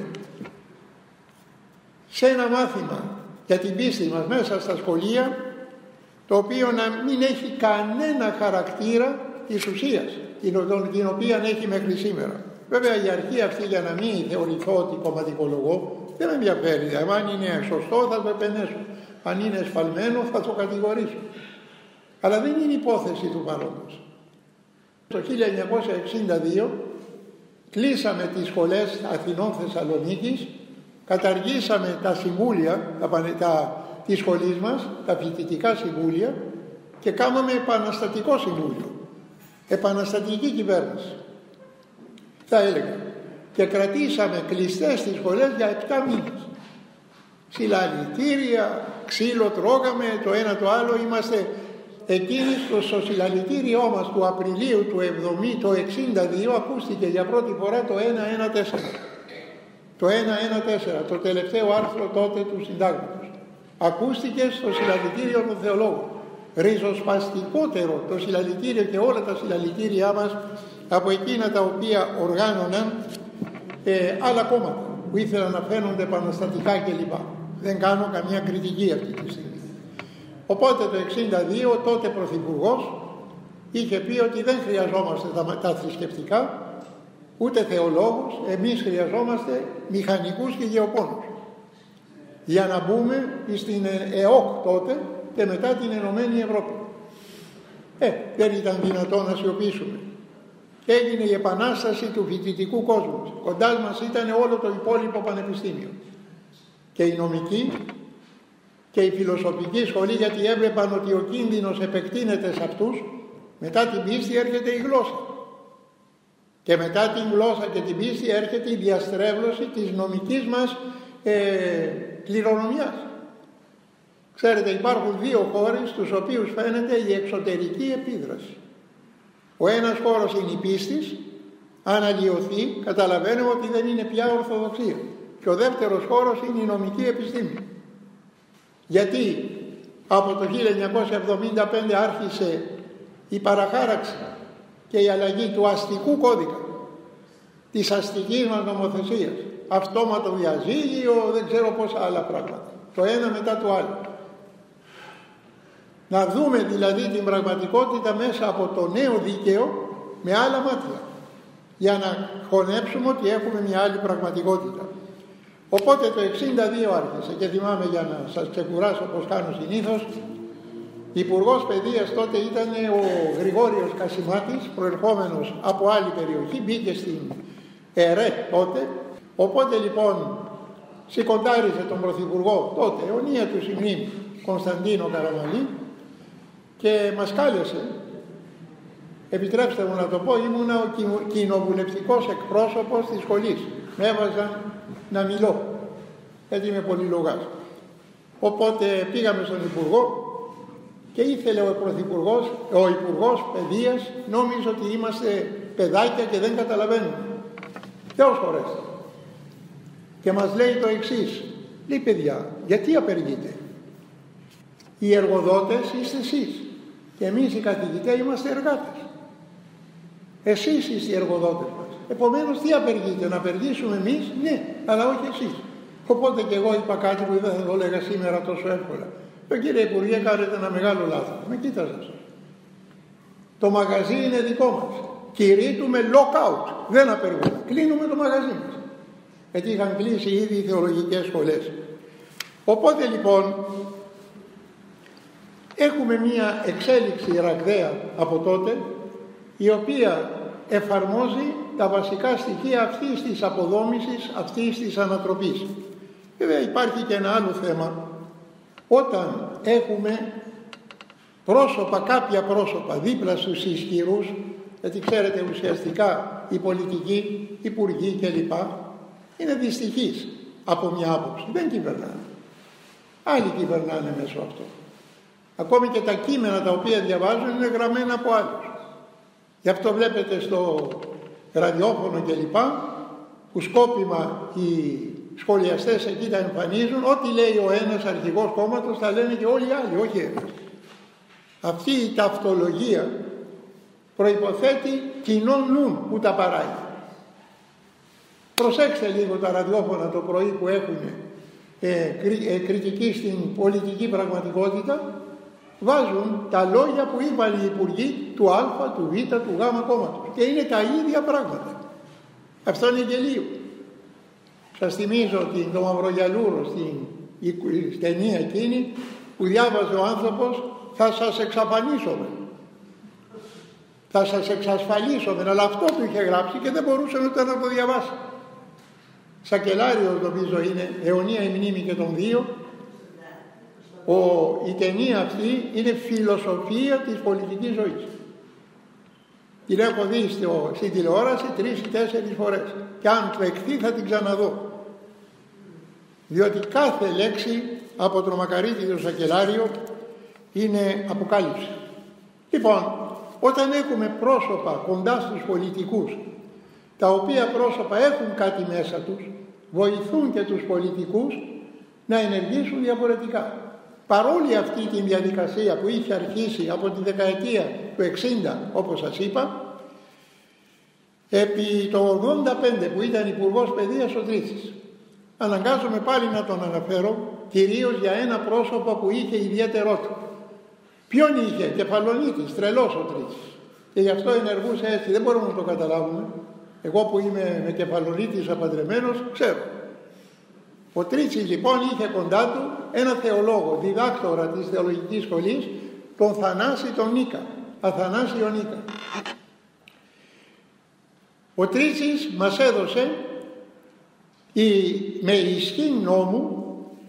σε ένα μάθημα για την πίστη μας μέσα στα σχολεία, το οποίο να μην έχει κανένα χαρακτήρα της ουσίας, την οποία έχει μέχρι σήμερα. Βέβαια η αρχή αυτή, για να μην θεωρηθώ ότι κομματικολογώ, δεν με ενδιαφέρει. Αν είναι σωστό θα το επενέσω, αν είναι εσφαλμένο θα το κατηγορήσω. Αλλά δεν είναι υπόθεση του παρόντος. Το 1962 κλείσαμε τις σχολές Αθηνών Θεσσαλονίκης, καταργήσαμε τα συμβούλια της σχολής μας, τα φοιτητικά συμβούλια, και κάναμε επαναστατικό συμβούλιο, επαναστατική κυβέρνηση θα έλεγα, και κρατήσαμε κλειστές τις σχολές για 7 μήνες. Συλλαλητήρια, ξύλο τρώγαμε, το ένα το άλλο. Είμαστε εκείνοι στο συλλαλητήριό μας του Απριλίου του 1962 ακούστηκε για πρώτη φορά το 114. Το 114, το τελευταίο άρθρο τότε του συντάγματος. Ακούστηκε στο συλλαλητήριο των θεολόγων. Ριζοσπαστικότερο το συλλαλητήριο και όλα τα συλλαλητήριά μας από εκείνα τα οποία οργάνωναν άλλα κόμματα που ήθελαν να φαίνονται επαναστατικά κλπ. Δεν κάνω καμία κριτική αυτή τη στιγμή. Οπότε το 1962 τότε Πρωθυπουργός είχε πει ότι δεν χρειαζόμαστε τα θρησκευτικά, ούτε θεολόγους, εμείς χρειαζόμαστε μηχανικούς και γεωπόνους για να μπούμε στην ΕΟΚ τότε και μετά την Ενωμένη Ευρώπη. Δεν ήταν δυνατόν να σιωπήσουμε. Έγινε η επανάσταση του φοιτητικού κόσμου. Κοντά μας ήταν όλο το υπόλοιπο πανεπιστήμιο. Και η νομική και η φιλοσοφική σχολή, γιατί έβλεπαν ότι ο κίνδυνος επεκτείνεται σε αυτούς. Μετά την πίστη έρχεται η γλώσσα. Και μετά την γλώσσα και την πίστη έρχεται η διαστρέβλωση της νομικής μας κληρονομιάς. Ξέρετε, υπάρχουν δύο χώρες στους οποίους φαίνεται η εξωτερική επίδραση. Ο ένας χώρος είναι η πίστη, αν αλλοιωθεί καταλαβαίνουμε ότι δεν είναι πια ορθοδοξία. Και ο δεύτερος χώρος είναι η νομική επιστήμη. Γιατί από το 1975 άρχισε η παραχάραξη και η αλλαγή του αστικού κώδικα, της αστικής μας νομοθεσίας, αυτόματο διαζύγιο, δεν ξέρω πόσα άλλα πράγματα, το ένα μετά το άλλο. Να δούμε δηλαδή την πραγματικότητα μέσα από το νέο δίκαιο με άλλα μάτια, για να χωνέψουμε ότι έχουμε μια άλλη πραγματικότητα. Οπότε το 1962 άρχισε, και θυμάμαι, για να σας ξεκουράσω όπως κάνω συνήθως, Υπουργός Παιδείας τότε ήταν ο Γρηγόριος Κασιμάτης, προερχόμενος από άλλη περιοχή, μπήκε στην ΕΡΕ τότε. Οπότε λοιπόν σηκωτάρισε τον Πρωθυπουργό τότε, αιωνία του σημνή, Κωνσταντίνο Καραμαλή, και μας κάλεσε. Επιτρέψτε μου να το πω, ήμουνα ο κοινοβουλευτικός εκπρόσωπος της σχολής. Με έβαζαν να μιλώ, γιατί είμαι πολύ λογάς. Οπότε πήγαμε στον Υπουργό και ήθελε ο Υπουργός Παιδείας, νόμιζε ότι είμαστε παιδάκια και δεν καταλαβαίνουμε. Θεός χωρέστε. Και μας λέει το εξής: λέει, παιδιά, γιατί απεργείτε? Οι εργοδότες είστε εσείς και εμείς οι καθηγητές είμαστε εργάτες. Εσείς είστε οι εργοδότες μας. Επομένως τι απεργείτε? Να απεργήσουμε εμείς? Ναι, αλλά όχι εσείς. Οπότε και εγώ είπα κάτι που δεν θα το έλεγα σήμερα τόσο εύκολα. Κύριε Υπουργέ, κάνετε ένα μεγάλο λάθος. Με κοίταζα. Το μαγαζί είναι δικό μας. Κηρύττουμε lockout. Δεν απεργούμε. Κλείνουμε το μαγαζί μας. Γιατί είχαν κλείσει ήδη οι θεολογικές σχολές. Οπότε λοιπόν έχουμε μία εξέλιξη ραγδαία από τότε, η οποία εφαρμόζει τα βασικά στοιχεία αυτής της αποδόμησης, αυτής της ανατροπής. Βέβαια υπάρχει και ένα άλλο θέμα. Όταν έχουμε πρόσωπα, κάποια πρόσωπα δίπλα στους ισχυρούς, γιατί ξέρετε ουσιαστικά οι πολιτικοί, υπουργοί κλπ. Είναι δυστυχείς από μια άποψη, δεν κυβερνάνε. Άλλοι κυβερνάνε μέσω αυτό. Ακόμη και τα κείμενα τα οποία διαβάζουν είναι γραμμένα από άλλους. Γι' αυτό βλέπετε στο ραδιόφωνο κλπ. Που σκόπιμα οι σχολιαστές εκεί τα εμφανίζουν, ό,τι λέει ο ένας αρχηγός κόμματος θα λένε και όλοι οι άλλοι, όχι ένας. Αυτή η ταυτολογία προϋποθέτει κοινό νου που τα παράγει. Προσέξτε λίγο τα ραδιόφωνα το πρωί που έχουν κριτική στην πολιτική πραγματικότητα, βάζουν τα λόγια που είπαν οι υπουργοί του Α, του Β, του Γ κόμματος και είναι τα ίδια πράγματα. Αυτό είναι γελίο. Σας θυμίζω το Μαυρογιαλούρο στην ταινία εκείνη που διάβαζε ο άνθρωπος, θα σας εξαφανίσουμε, θα σας εξασφαλίσουμε, αλλά αυτό του είχε γράψει και δεν μπορούσε ούτε να το διαβάσει. Σακελάριος νομίζω είναι, αιωνία η μνήμη και των δύο. Η ταινία αυτή είναι φιλοσοφία της πολιτικής ζωής. Την έχω δει στην τηλεόραση 3 ή 4 φορές και αν του εκθεί θα την ξαναδώ, διότι κάθε λέξη από τον Μακαρίτη του Σακελάριο είναι αποκάλυψη. Λοιπόν, όταν έχουμε πρόσωπα κοντά στους πολιτικούς, τα οποία πρόσωπα έχουν κάτι μέσα τους, βοηθούν και τους πολιτικούς να ενεργήσουν διαφορετικά. Παρόλη αυτή τη διαδικασία που είχε αρχίσει από τη δεκαετία του 60, όπως σας είπα, Επί το 85 που ήταν υπουργός παιδείας ο Τρίτσης, αναγκάζομαι πάλι να τον αναφέρω, κυρίως για ένα πρόσωπο που είχε ιδιαίτερό. Ποιον είχε? Κεφαλονίτης, τρελός ο Τρίτσης. Και γι' αυτό ενεργούσε έτσι, δεν μπορούμε να το καταλάβουμε. Εγώ που είμαι με κεφαλονίτης απαντρεμένος, ξέρω. Ο Τρίτσης λοιπόν είχε κοντά του ένα θεολόγο, διδάκτορα της θεολογικής σχολής, τον Θανάση τον Νίκα, Αθανάσιο Νίκα. Ο Τρίτσης μας έδωσε με ισχύ νόμου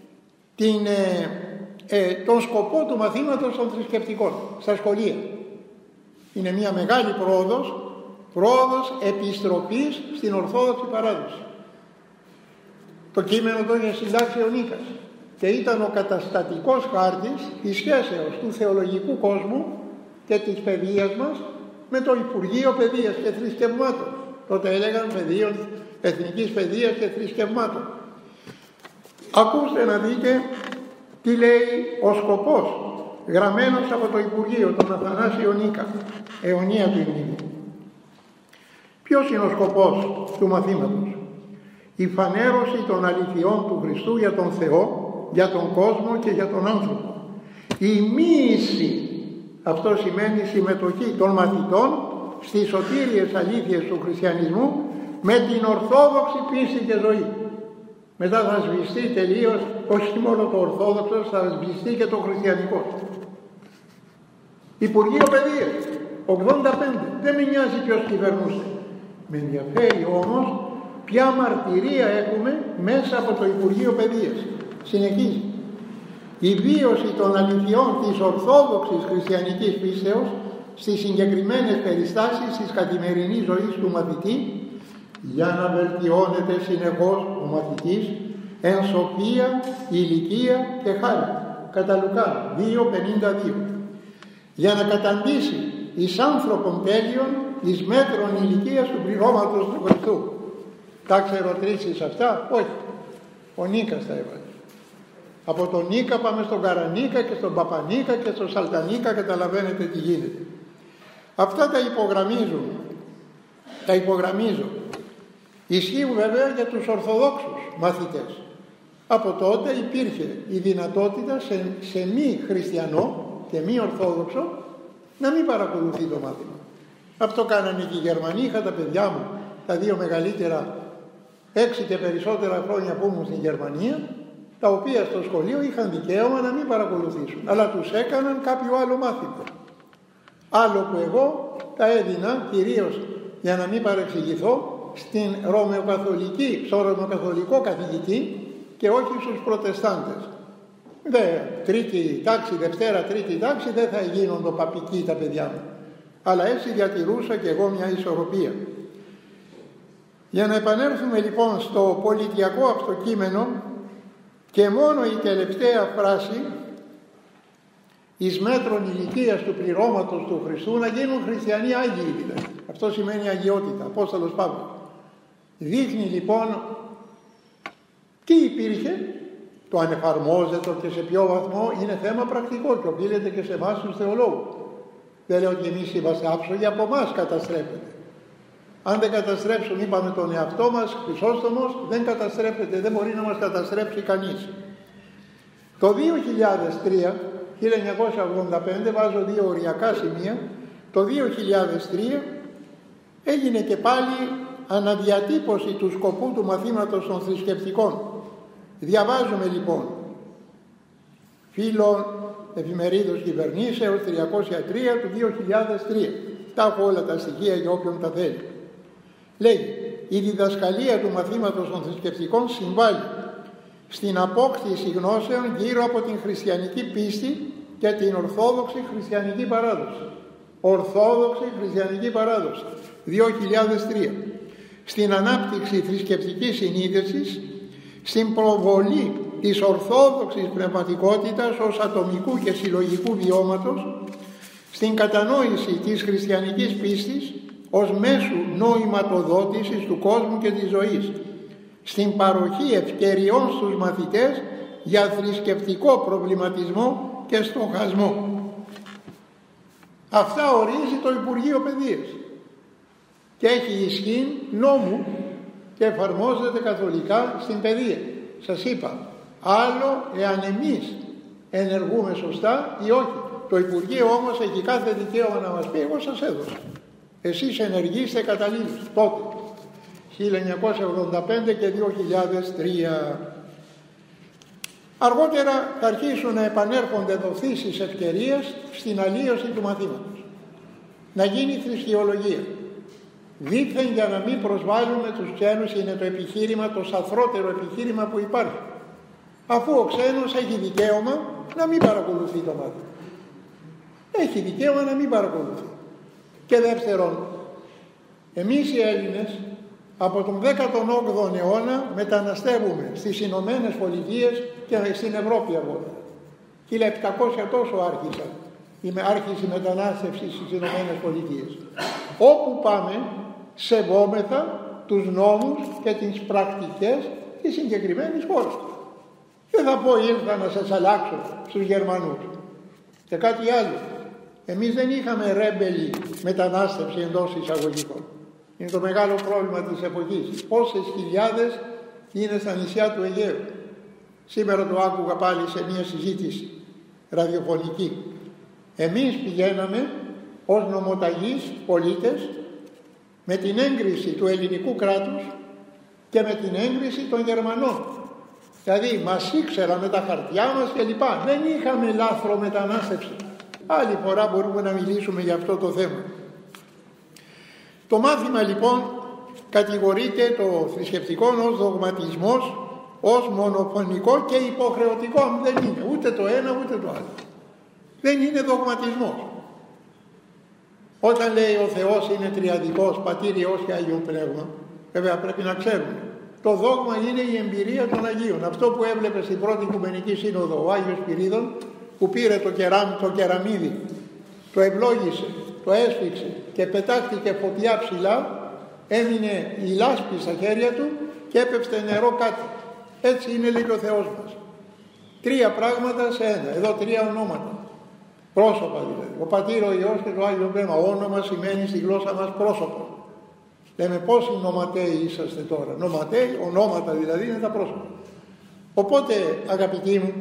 τον σκοπό του μαθήματος των θρησκευτικών στα σχολεία. Είναι μια μεγάλη πρόοδος επιστροφής στην Ορθόδοξη παράδοση. Το κείμενο το είχε συντάξει ο Νίκας και ήταν ο καταστατικός χάρτης της σχέσεως του θεολογικού κόσμου και της παιδείας μας με το Υπουργείο Παιδείας και Θρησκευμάτων. Τότε έλεγαν Παιδείο Εθνικής Παιδείας και Θρησκευμάτων. Ακούστε να δείτε τι λέει ο σκοπός, γραμμένος από το Υπουργείο, τον Αθανάσιο Νίκα, αιωνία του μνήμη. Ποιος είναι ο σκοπός του μαθήματος? Η φανέρωση των αληθιών του Χριστού για τον Θεό, για τον κόσμο και για τον άνθρωπο. Η μοίηση, αυτό σημαίνει συμμετοχή των μαθητών στις σωτήριες αλήθειες του χριστιανισμού με την ορθόδοξη πίστη και ζωή. Μετά θα σβηστεί τελείως, όχι μόνο το ορθόδοξο, θα σβηστεί και το χριστιανικό. Υπουργείο Παιδείας, 85, δεν με νοιάζει ποιος κυβερνούσε. Με ενδιαφέρει όμως ποια μαρτυρία έχουμε μέσα από το Υπουργείο Παιδείας. Συνεχίζει. Η βίωση των αληθιών της ορθόδοξης χριστιανικής πίστεως στις συγκεκριμένες περιστάσεις της καθημερινής ζωής του μαθητή, για να βελτιώνεται συνεχώς ο μαθητής εν σοφία, ηλικία και χάρη. Κατά Λουκά 2:52. Για να καταντήσει εις άνθρωπον τέλειον εις μέτρων ηλικίας του πληρώματος του Χριστού. Τα ξέρω Τρίτσης αυτά? Όχι. Ο Νίκας τα έβαλε. Από τον Νίκα πάμε στον Καρανίκα και στον Παπανίκα και στον Σαλτανίκα, καταλαβαίνετε τι γίνεται. Αυτά τα υπογραμμίζω. Ισχύουν βέβαια για τους Ορθοδόξους μαθητές. Από τότε υπήρχε η δυνατότητα σε μη χριστιανό και μη Ορθόδοξο να μην παρακολουθεί το μάθημα. Αυτό κάνανε και οι Γερμανοί. Είχα τα παιδιά μου, τα δύο μεγαλύτερα, 6 και περισσότερα χρόνια που ήμουν στην Γερμανία, τα οποία στο σχολείο είχαν δικαίωμα να μην παρακολουθήσουν, αλλά τους έκαναν κάποιο άλλο μάθημα. Άλλο που εγώ τα έδινα κυρίως, για να μην παρεξηγηθώ, στο ρωμαιοκαθολικό καθηγητή και όχι στους προτεστάντες. Τρίτη τάξη, Δευτέρα, Τρίτη τάξη δεν θα γίνονται παπικοί τα παιδιά μου. Αλλά έτσι διατηρούσα και εγώ μια ισορροπία. Για να επανέλθουμε λοιπόν στο πολιτιακό αυτό κείμενο, και μόνο η τελευταία φράση, εις μέτρων ηλικίας του πληρώματος του Χριστού, να γίνουν χριστιανοί Άγιοι δηλαδή. Αυτό σημαίνει αγιότητα, Απόστολος Παύλος. Δείχνει λοιπόν τι υπήρχε, το αν εφαρμόζεται και σε ποιο βαθμό είναι θέμα πρακτικό και οφείλεται και σε εμάς τους θεολόγους. Δεν λέω ότι εμείς είμαστε άψογοι, από εμάς καταστρέφεται. Αν δεν καταστρέψουν, είπαμε, τον εαυτό μας, Χρυσόστομος, δεν καταστρέφεται, δεν μπορεί να μας καταστρέψει κανείς. Το 2003, 1985, βάζω 2 οριακά σημεία, το 2003 έγινε και πάλι αναδιατύπωση του σκοπού του μαθήματος των θρησκευτικών. Διαβάζουμε λοιπόν, Φίλων Εφημερίδος Κυβερνήσεως 303 του 2003. Τα έχω όλα τα στοιχεία για όποιον τα θέλει. Λέει, η διδασκαλία του μαθήματος των θρησκευτικών συμβάλλει στην απόκτηση γνώσεων γύρω από την χριστιανική πίστη και την ορθόδοξη χριστιανική παράδοση. Ορθόδοξη χριστιανική παράδοση 2003. Στην ανάπτυξη θρησκευτικής συνείδησης, στην προβολή της ορθόδοξης πνευματικότητας ως ατομικού και συλλογικού βιώματος, στην κατανόηση της χριστιανικής πίστης ως μέσου νοηματοδότησης του κόσμου και της ζωής, στην παροχή ευκαιριών στους μαθητές για θρησκευτικό προβληματισμό και στοχασμό. Αυτά ορίζει το Υπουργείο Παιδείας. και έχει ισχύ νόμου και εφαρμόζεται καθολικά στην παιδεία. Σας είπα, άλλο εάν εμείς ενεργούμε σωστά ή όχι. Το Υπουργείο όμως έχει κάθε δικαίωμα να μας πει, εγώ σας έδωσα, εσείς ενεργήστε καταλήλως. Τότε 1985 και 2003. Αργότερα θα αρχίσουν να επανέρχονται δοθήσεις ευκαιρίες στην αλλίωση του μαθήματος. Να γίνει θρησκεολογία. Δήθεν για να μην προσβάλλουμε τους ξένους, είναι το επιχείρημα, το σαθρότερο επιχείρημα που υπάρχει. Αφού ο ξένος έχει δικαίωμα να μην παρακολουθεί το μάθημα. Έχει δικαίωμα να μην παρακολουθεί. Και δεύτερον, εμείς οι Έλληνες από τον 18ο αιώνα μεταναστεύουμε στις Ηνωμένες Πολιτείες και στην Ευρώπη αργότερα. 1700 τόσο άρχισε η μετανάστευση στις Ηνωμένες Πολιτείες. Όπου πάμε σεβόμεθα τους νόμους και τις πρακτικές της συγκεκριμένης χώρας. Δεν θα πω ήρθα να σας αλλάξω στους Γερμανούς. Και κάτι άλλο. Εμείς δεν είχαμε ρέμπελη μετανάστευση εντός εισαγωγικών. Είναι το μεγάλο πρόβλημα της εποχής. Πόσες χιλιάδες είναι στα νησιά του Αιγαίου. Σήμερα το άκουγα πάλι σε μια συζήτηση ραδιοφωνική. Εμείς πηγαίναμε ως νομοταγείς πολίτες με την έγκριση του ελληνικού κράτους και με την έγκριση των Γερμανών. Δηλαδή μας ήξεραν με τα χαρτιά μας κλπ. Δεν είχαμε λάθρο μετανάστευση. Άλλη φορά μπορούμε να μιλήσουμε για αυτό το θέμα. Το μάθημα λοιπόν κατηγορείται το θρησκευτικό ως δογματισμός, ως μονοφωνικό και υποχρεωτικό. Δεν είναι ούτε το ένα ούτε το άλλο. Δεν είναι δογματισμός. Όταν λέει ο Θεός είναι τριαδικός, Πατήρ, Υιός και Άγιον Πνεύμα, βέβαια πρέπει να ξέρουμε. Το δόγμα είναι η εμπειρία των Αγίων. Αυτό που έβλεπε στην πρώτη Οικουμενική Σύνοδο ο Άγιος Πυρίδων, που πήρε το κεραμίδι, το ευλόγησε, το έσφιξε και πετάχτηκε φωτιά ψηλά, έμεινε η λάσπη στα χέρια του και έπεφτε νερό κάτω. Έτσι είναι, λέει ο Θεός μας. Τρία πράγματα σε ένα. Εδώ τρία ονόματα. Πρόσωπα δηλαδή. Ο Πατήρ, ο Υιός και το Άγιο Πνεύμα. Όνομα σημαίνει στη γλώσσα μας πρόσωπο. Λέμε πόσοι νοματέοι είσαστε τώρα. Νοματέοι, ονόματα δηλαδή είναι τα πρόσωπα. Οπότε αγαπητοί μου,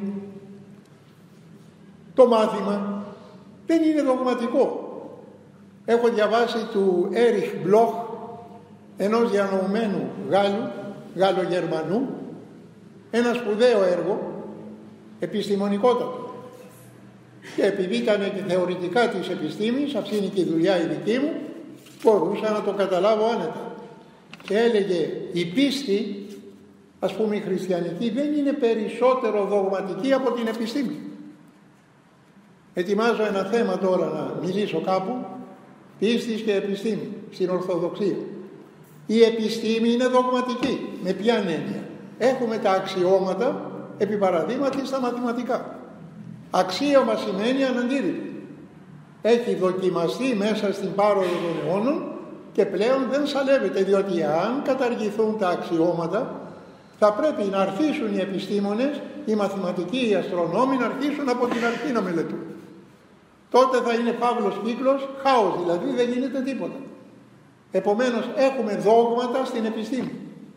το μάθημα δεν είναι δογματικό. Έχω διαβάσει του Έριχ Μπλοχ, ενός διανοουμένου Γάλλο-Γερμανού, ένα σπουδαίο έργο, επιστημονικότατο. Και επειδή ήταν και θεωρητικά της επιστήμης, αυτή είναι και η δουλειά η δική μου, μπορούσα να το καταλάβω άνετα. Και έλεγε, η πίστη, ας πούμε η χριστιανική, δεν είναι περισσότερο δογματική από την επιστήμη. Ετοιμάζω ένα θέμα τώρα να μιλήσω κάπου, πίστης και επιστήμη, στην Ορθοδοξία. Η επιστήμη είναι δογματική. Με ποια έννοια? Έχουμε τα αξιώματα, επί παραδείγματι στα μαθηματικά. Αξίωμα σημαίνει αναντήρητο. Έχει δοκιμαστεί μέσα στην πάροδο των αιώνων και πλέον δεν σαλεύεται, διότι αν καταργηθούν τα αξιώματα θα πρέπει να αρχίσουν οι επιστήμονες, οι μαθηματικοί, οι αστρονόμοι να αρχίσουν από την αρχή να μελετούν. Τότε θα είναι φαύλος κύκλος, χάος δηλαδή, δεν γίνεται τίποτα. Επομένως έχουμε δόγματα στην επιστήμη.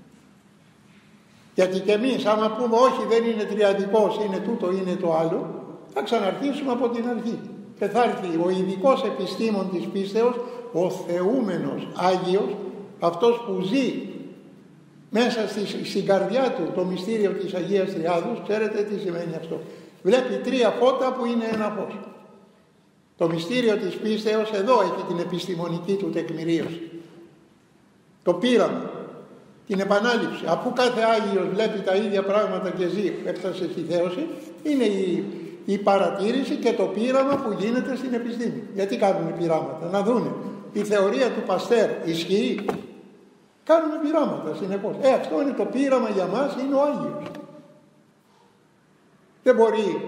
Γιατί και εμείς άμα πούμε όχι δεν είναι τριαδικός, είναι τούτο, είναι το άλλο, θα ξαναρχίσουμε από την αρχή. Και θα έρθει ο ειδικός επιστήμον της πίστεως, ο θεούμενος Άγιος, αυτός που ζει μέσα στην καρδιά του το μυστήριο της Αγίας Τριάδους. Ξέρετε τι σημαίνει αυτό? Βλέπει τρία φώτα που είναι ένα φως. Το μυστήριο της πίστεως εδώ έχει την επιστημονική του τεκμηρίωση. Το πείραμα, την επανάληψη. Αφού κάθε Άγιος βλέπει τα ίδια πράγματα και ζει, έφτασε στη θέωση, είναι η παρατήρηση και το πείραμα που γίνεται στην επιστήμη. Γιατί κάνουν πειράματα? Να δούνε η θεωρία του Παστέρ ισχύει. Κάνουμε πειράματα συνεπώς. Αυτό είναι το πείραμα για μας, είναι ο Άγιος. Δεν μπορεί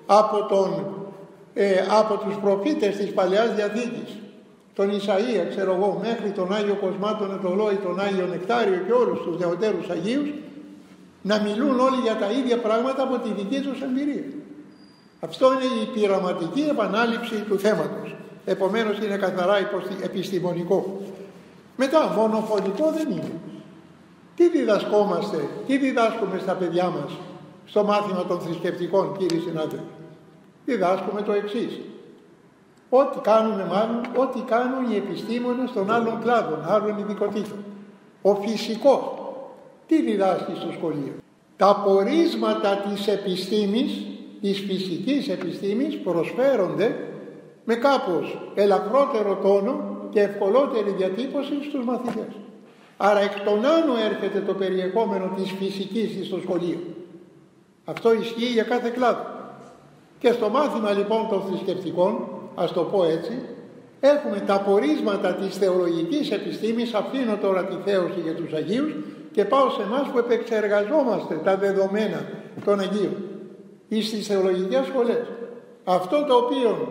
από τους προφήτες της Παλαιάς Διαθήκης, τον Ισαΐα, ξέρω εγώ, μέχρι τον Άγιο Κοσμά, τον Ετωλόη, τον Άγιο Νεκτάριο και όλους τους νεωτέρους Αγίους, να μιλούν όλοι για τα ίδια πράγματα από τη δική τους εμπειρία. Αυτό είναι η πειραματική επανάληψη του θέματος. Επομένως είναι καθαρά επιστημονικό. Μετά μονοφωνικό δεν είναι. Τι διδασκόμαστε, τι διδάσκουμε στα παιδιά μας στο μάθημα των θρησκευτικών, κύριοι συνάδελφοι? Διδάσκουμε το εξής: ό,τι κάνουμε μάλλον, ό,τι κάνουν οι επιστήμονες των άλλων κλάδων, άλλων ειδικοτήτων. Ο φυσικός τι διδάσκει στο σχολείο? Τα πορίσματα της επιστήμης, της φυσικής επιστήμης, προσφέρονται με κάπως ελαφρότερο τόνο και ευκολότερη διατύπωση στους μαθητές. Άρα εκ των άνω έρχεται το περιεχόμενο της φυσικής στο σχολείο. Αυτό ισχύει για κάθε κλάδο. Και στο μάθημα λοιπόν των θρησκευτικών, ας το πω έτσι, έχουμε τα πορίσματα της θεολογικής επιστήμης. Αφήνω τώρα τη θέωση για τους Αγίους και πάω σε εμάς που επεξεργαζόμαστε τα δεδομένα των Αγίων ή στις θεολογικές σχολές. Αυτό το οποίο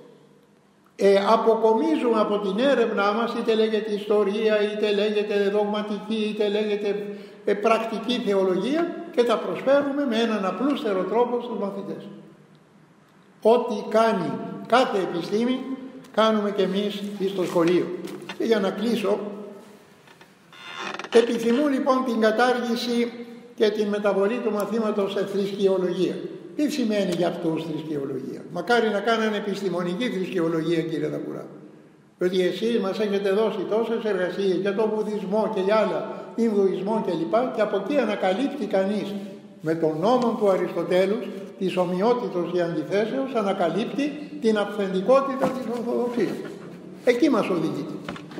αποκομίζουμε από την έρευνά μας, είτε λέγεται ιστορία, είτε λέγεται δογματική, είτε λέγεται πρακτική θεολογία, και τα προσφέρουμε με έναν απλούστερο τρόπο στους μαθητές. Ό,τι κάνει κάθε επιστήμη κάνουμε και εμείς στο σχολείο. Και για να κλείσω, επιθυμούν λοιπόν την κατάργηση και την μεταβολή του μαθήματος σε θρησκειολογία. Τι σημαίνει για αυτούς θρησκειολογία? Μακάρι να κάνανε επιστημονική θρησκειολογία, κύριε Δακουρά. Διότι εσείς μας έχετε δώσει τόσες εργασίες για τον Βουδισμό και για άλλα, Ινδουισμό κλπ. Και από εκεί ανακαλύπτει κανείς με τον νόμο του Αριστοτέλους, της ομοιότητος και αντιθέσεως, ανακαλύπτει την αυθεντικότητα της Ορθοδοξίας. Εκεί μας οδηγείται.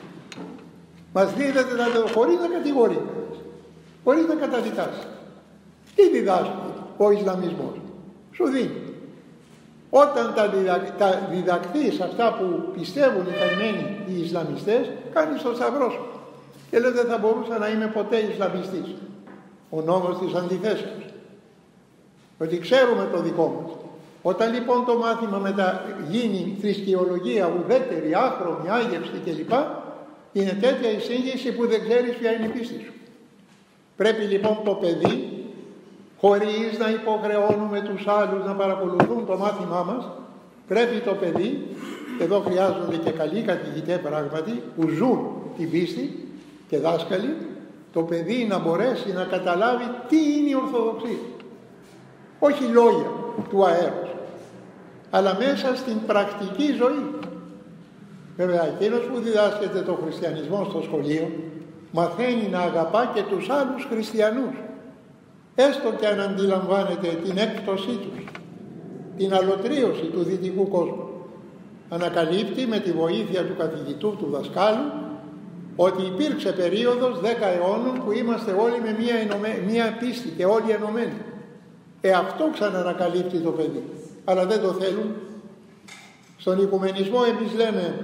Μας δίδεται χωρίς να κατηγορεί, χωρίς να καταδικάσει. Τι διδάσκει ο Ισλαμισμός? Σου δίνει. Όταν τα διδακτείς αυτά που πιστεύουν οι καημένοι οι Ισλαμιστές, κάνεις το σταυρό σου και λέει δεν θα μπορούσα να είμαι ποτέ Ισλαμιστής. Ο νόμος της αντιθέσεως. Ότι ξέρουμε το δικό μας. Όταν λοιπόν το μάθημα γίνει θρησκειολογία ουδέτερη, άχρωμη, άγευστη κλπ, είναι τέτοια η σύγχυση που δεν ξέρεις ποια είναι η πίστη σου. Πρέπει λοιπόν το παιδί, χωρίς να υποχρεώνουμε τους άλλους να παρακολουθούν το μάθημά μας, πρέπει το παιδί, εδώ χρειάζονται και καλοί καθηγητές πράγματι που ζουν την πίστη και δάσκαλοι, το παιδί να μπορέσει να καταλάβει τι είναι η Ορθοδοξία. Όχι λόγια του αέρος, αλλά μέσα στην πρακτική ζωή. Βέβαια εκείνος που διδάσκεται το χριστιανισμό στο σχολείο μαθαίνει να αγαπά και τους άλλους χριστιανούς, έστω και αν αντιλαμβάνεται την έκπτωσή τους, την αλωτρίωση του δυτικού κόσμου. Ανακαλύπτει με τη βοήθεια του καθηγητού, του δασκάλου, ότι υπήρξε περίοδος 10 αιώνων που είμαστε όλοι με μία πίστη και όλοι ενωμένοι. Αυτό ξανανακαλύπτει το παιδί, αλλά δεν το θέλουν. Στον οικουμενισμό εμείς λέμε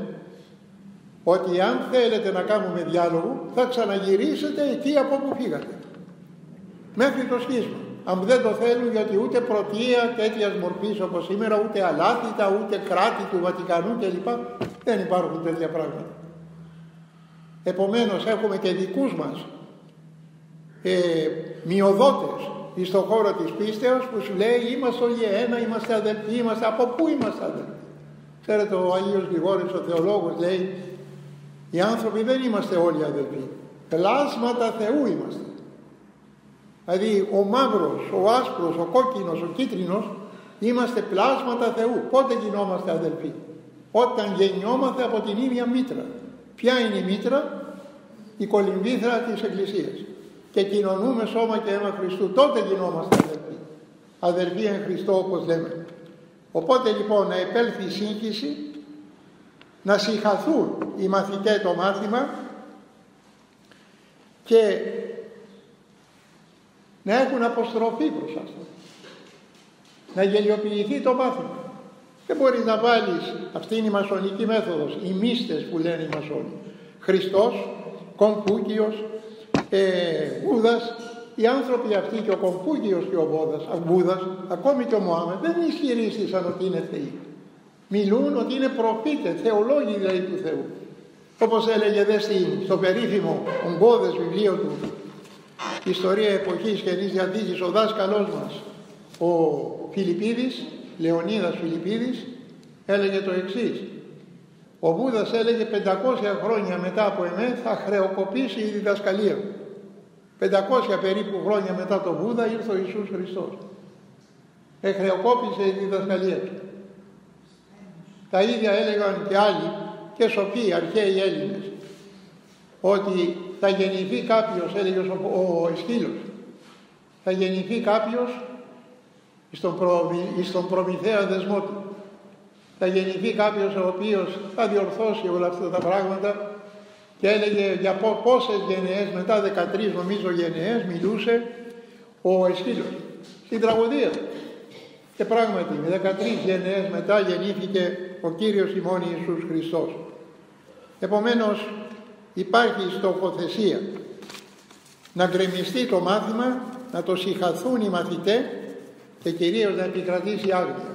ότι αν θέλετε να κάνουμε διάλογο θα ξαναγυρίσετε εκεί από όπου φύγατε, μέχρι το σχίσμα. Αν δεν το θέλουν, γιατί ούτε πρωτεία τέτοιας μορφής όπως σήμερα, ούτε αλάθητα, ούτε κράτη του Βατικανού κλπ, δεν υπάρχουν τέτοια πράγματα. Επομένως έχουμε και δικούς μας μειοδότες στον χώρο της πίστεως που σου λέει είμαστε όλοι ένα, είμαστε αδελφοί, είμαστε. Από πού είμαστε αδελφοί? Ξέρετε, ο Αγίος Γρηγόρης ο θεολόγος λέει οι άνθρωποι δεν είμαστε όλοι αδελφοί, πλάσματα Θεού είμαστε. Δηλαδή ο μαύρος, ο άσπρος, ο κόκκινος, ο κίτρινος είμαστε πλάσματα Θεού. Πότε γινόμαστε αδελφοί? Όταν γεννιόμαστε από την ίδια μήτρα. Ποια είναι η μήτρα? Η κολυμβήθρα της Εκκλησίας. Και κοινωνούμε σώμα και αίμα Χριστού. Τότε γινόμαστε αδελφοί. Αδελφοί εν Χριστώ όπως λέμε. Οπότε λοιπόν να επέλθει η σύγχυση, να συγχαθούν οι μαθητές το μάθημα και να έχουν αποστροφή προς αυτό. Να γελιοποιηθεί το μάθημα. Δεν μπορείς να βάλεις, αυτή είναι η μασονική μέθοδος, οι μύστες που λένε οι μασόνοι. Χριστός, Κομφούκιος, Βούδας, οι άνθρωποι αυτοί και ο Κομφούκιος και ο Βούδας, ακόμη και ο Μωάμεθ, δεν ισχυρίστησαν ότι είναι θεοί. Μιλούν ότι είναι προφήτες, θεολόγοι δηλαδή του Θεού. Όπως έλεγε στο περίφημο ογκώδες βιβλίο του Ιστορία εποχής Καινής Διαθήκης ο δάσκαλός μας ο Φιλιππίδης, Λεωνίδας Φιλιππίδης, έλεγε το εξής, Ο Βούδας έλεγε 500 χρόνια μετά από εμέ θα χρεοκοπήσει η διδασκαλία μου. 500 περίπου χρόνια μετά τον Βούδα ήρθε ο Ιησούς Χριστός. Χρεοκόπησε η διδασκαλία του. Τα ίδια έλεγαν και άλλοι και σοφοί αρχαίοι Έλληνες, ότι θα γεννηθεί κάποιος, έλεγε ο Εσχύλος, θα γεννηθεί κάποιος στον Προμηθέα δεσμό του. Θα γεννηθεί κάποιος ο οποίος θα διορθώσει όλα αυτά τα πράγματα, και έλεγε για πόσες γενναίες, μετά 13 νομίζω γενναίες μιλούσε ο Εσχύλος στην τραγωδία του. Και πράγματι με 13 γενναίες μετά γεννήθηκε ο Κύριος ημών Ιησούς Χριστός. Επομένως υπάρχει στοχοθεσία να γκρεμιστεί το μάθημα, να το συχαθούν οι μαθητές και κυρίως να επικρατήσει άγνοια.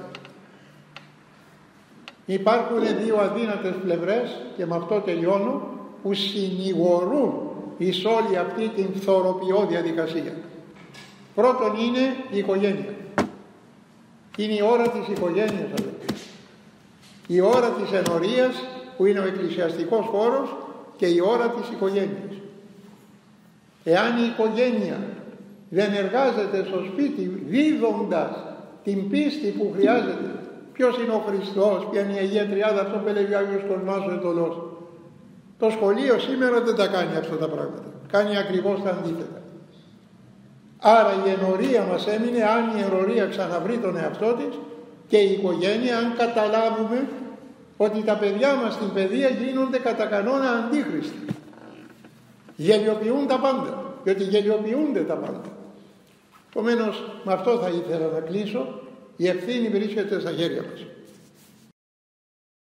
Υπάρχουν δύο αδύνατες πλευρές, και με αυτό τελειώνω, που συνηγορούν εις όλη αυτή την φθοροποιώ διαδικασία. Πρώτον είναι η οικογένεια. Είναι η ώρα της οικογένειας, αδελφοί. Η ώρα της ενορίας που είναι ο εκκλησιαστικός χώρος και η ώρα της οικογένειας. Εάν η οικογένεια δεν εργάζεται στο σπίτι δίδοντας την πίστη που χρειάζεται, ποιος είναι ο Χριστός, ποια είναι η Αγία Τριάδα, αυτό που έλεγε ο Άγιος Κοσμάς ο Ετωλός. Το σχολείο σήμερα δεν τα κάνει αυτά τα πράγματα. Κάνει ακριβώς τα αντίθετα. Άρα η ενορία μας έμεινε, αν η ενορία ξαναβρει τον εαυτό της, και η οικογένεια, αν καταλάβουμε ότι τα παιδιά μας στην παιδεία γίνονται κατά κανόνα αντίχριστοι. Γελιοποιούν τα πάντα, διότι γελιοποιούνται τα πάντα. Επομένως με αυτό θα ήθελα να κλείσω. Η ευθύνη βρίσκεται στα χέρια μας.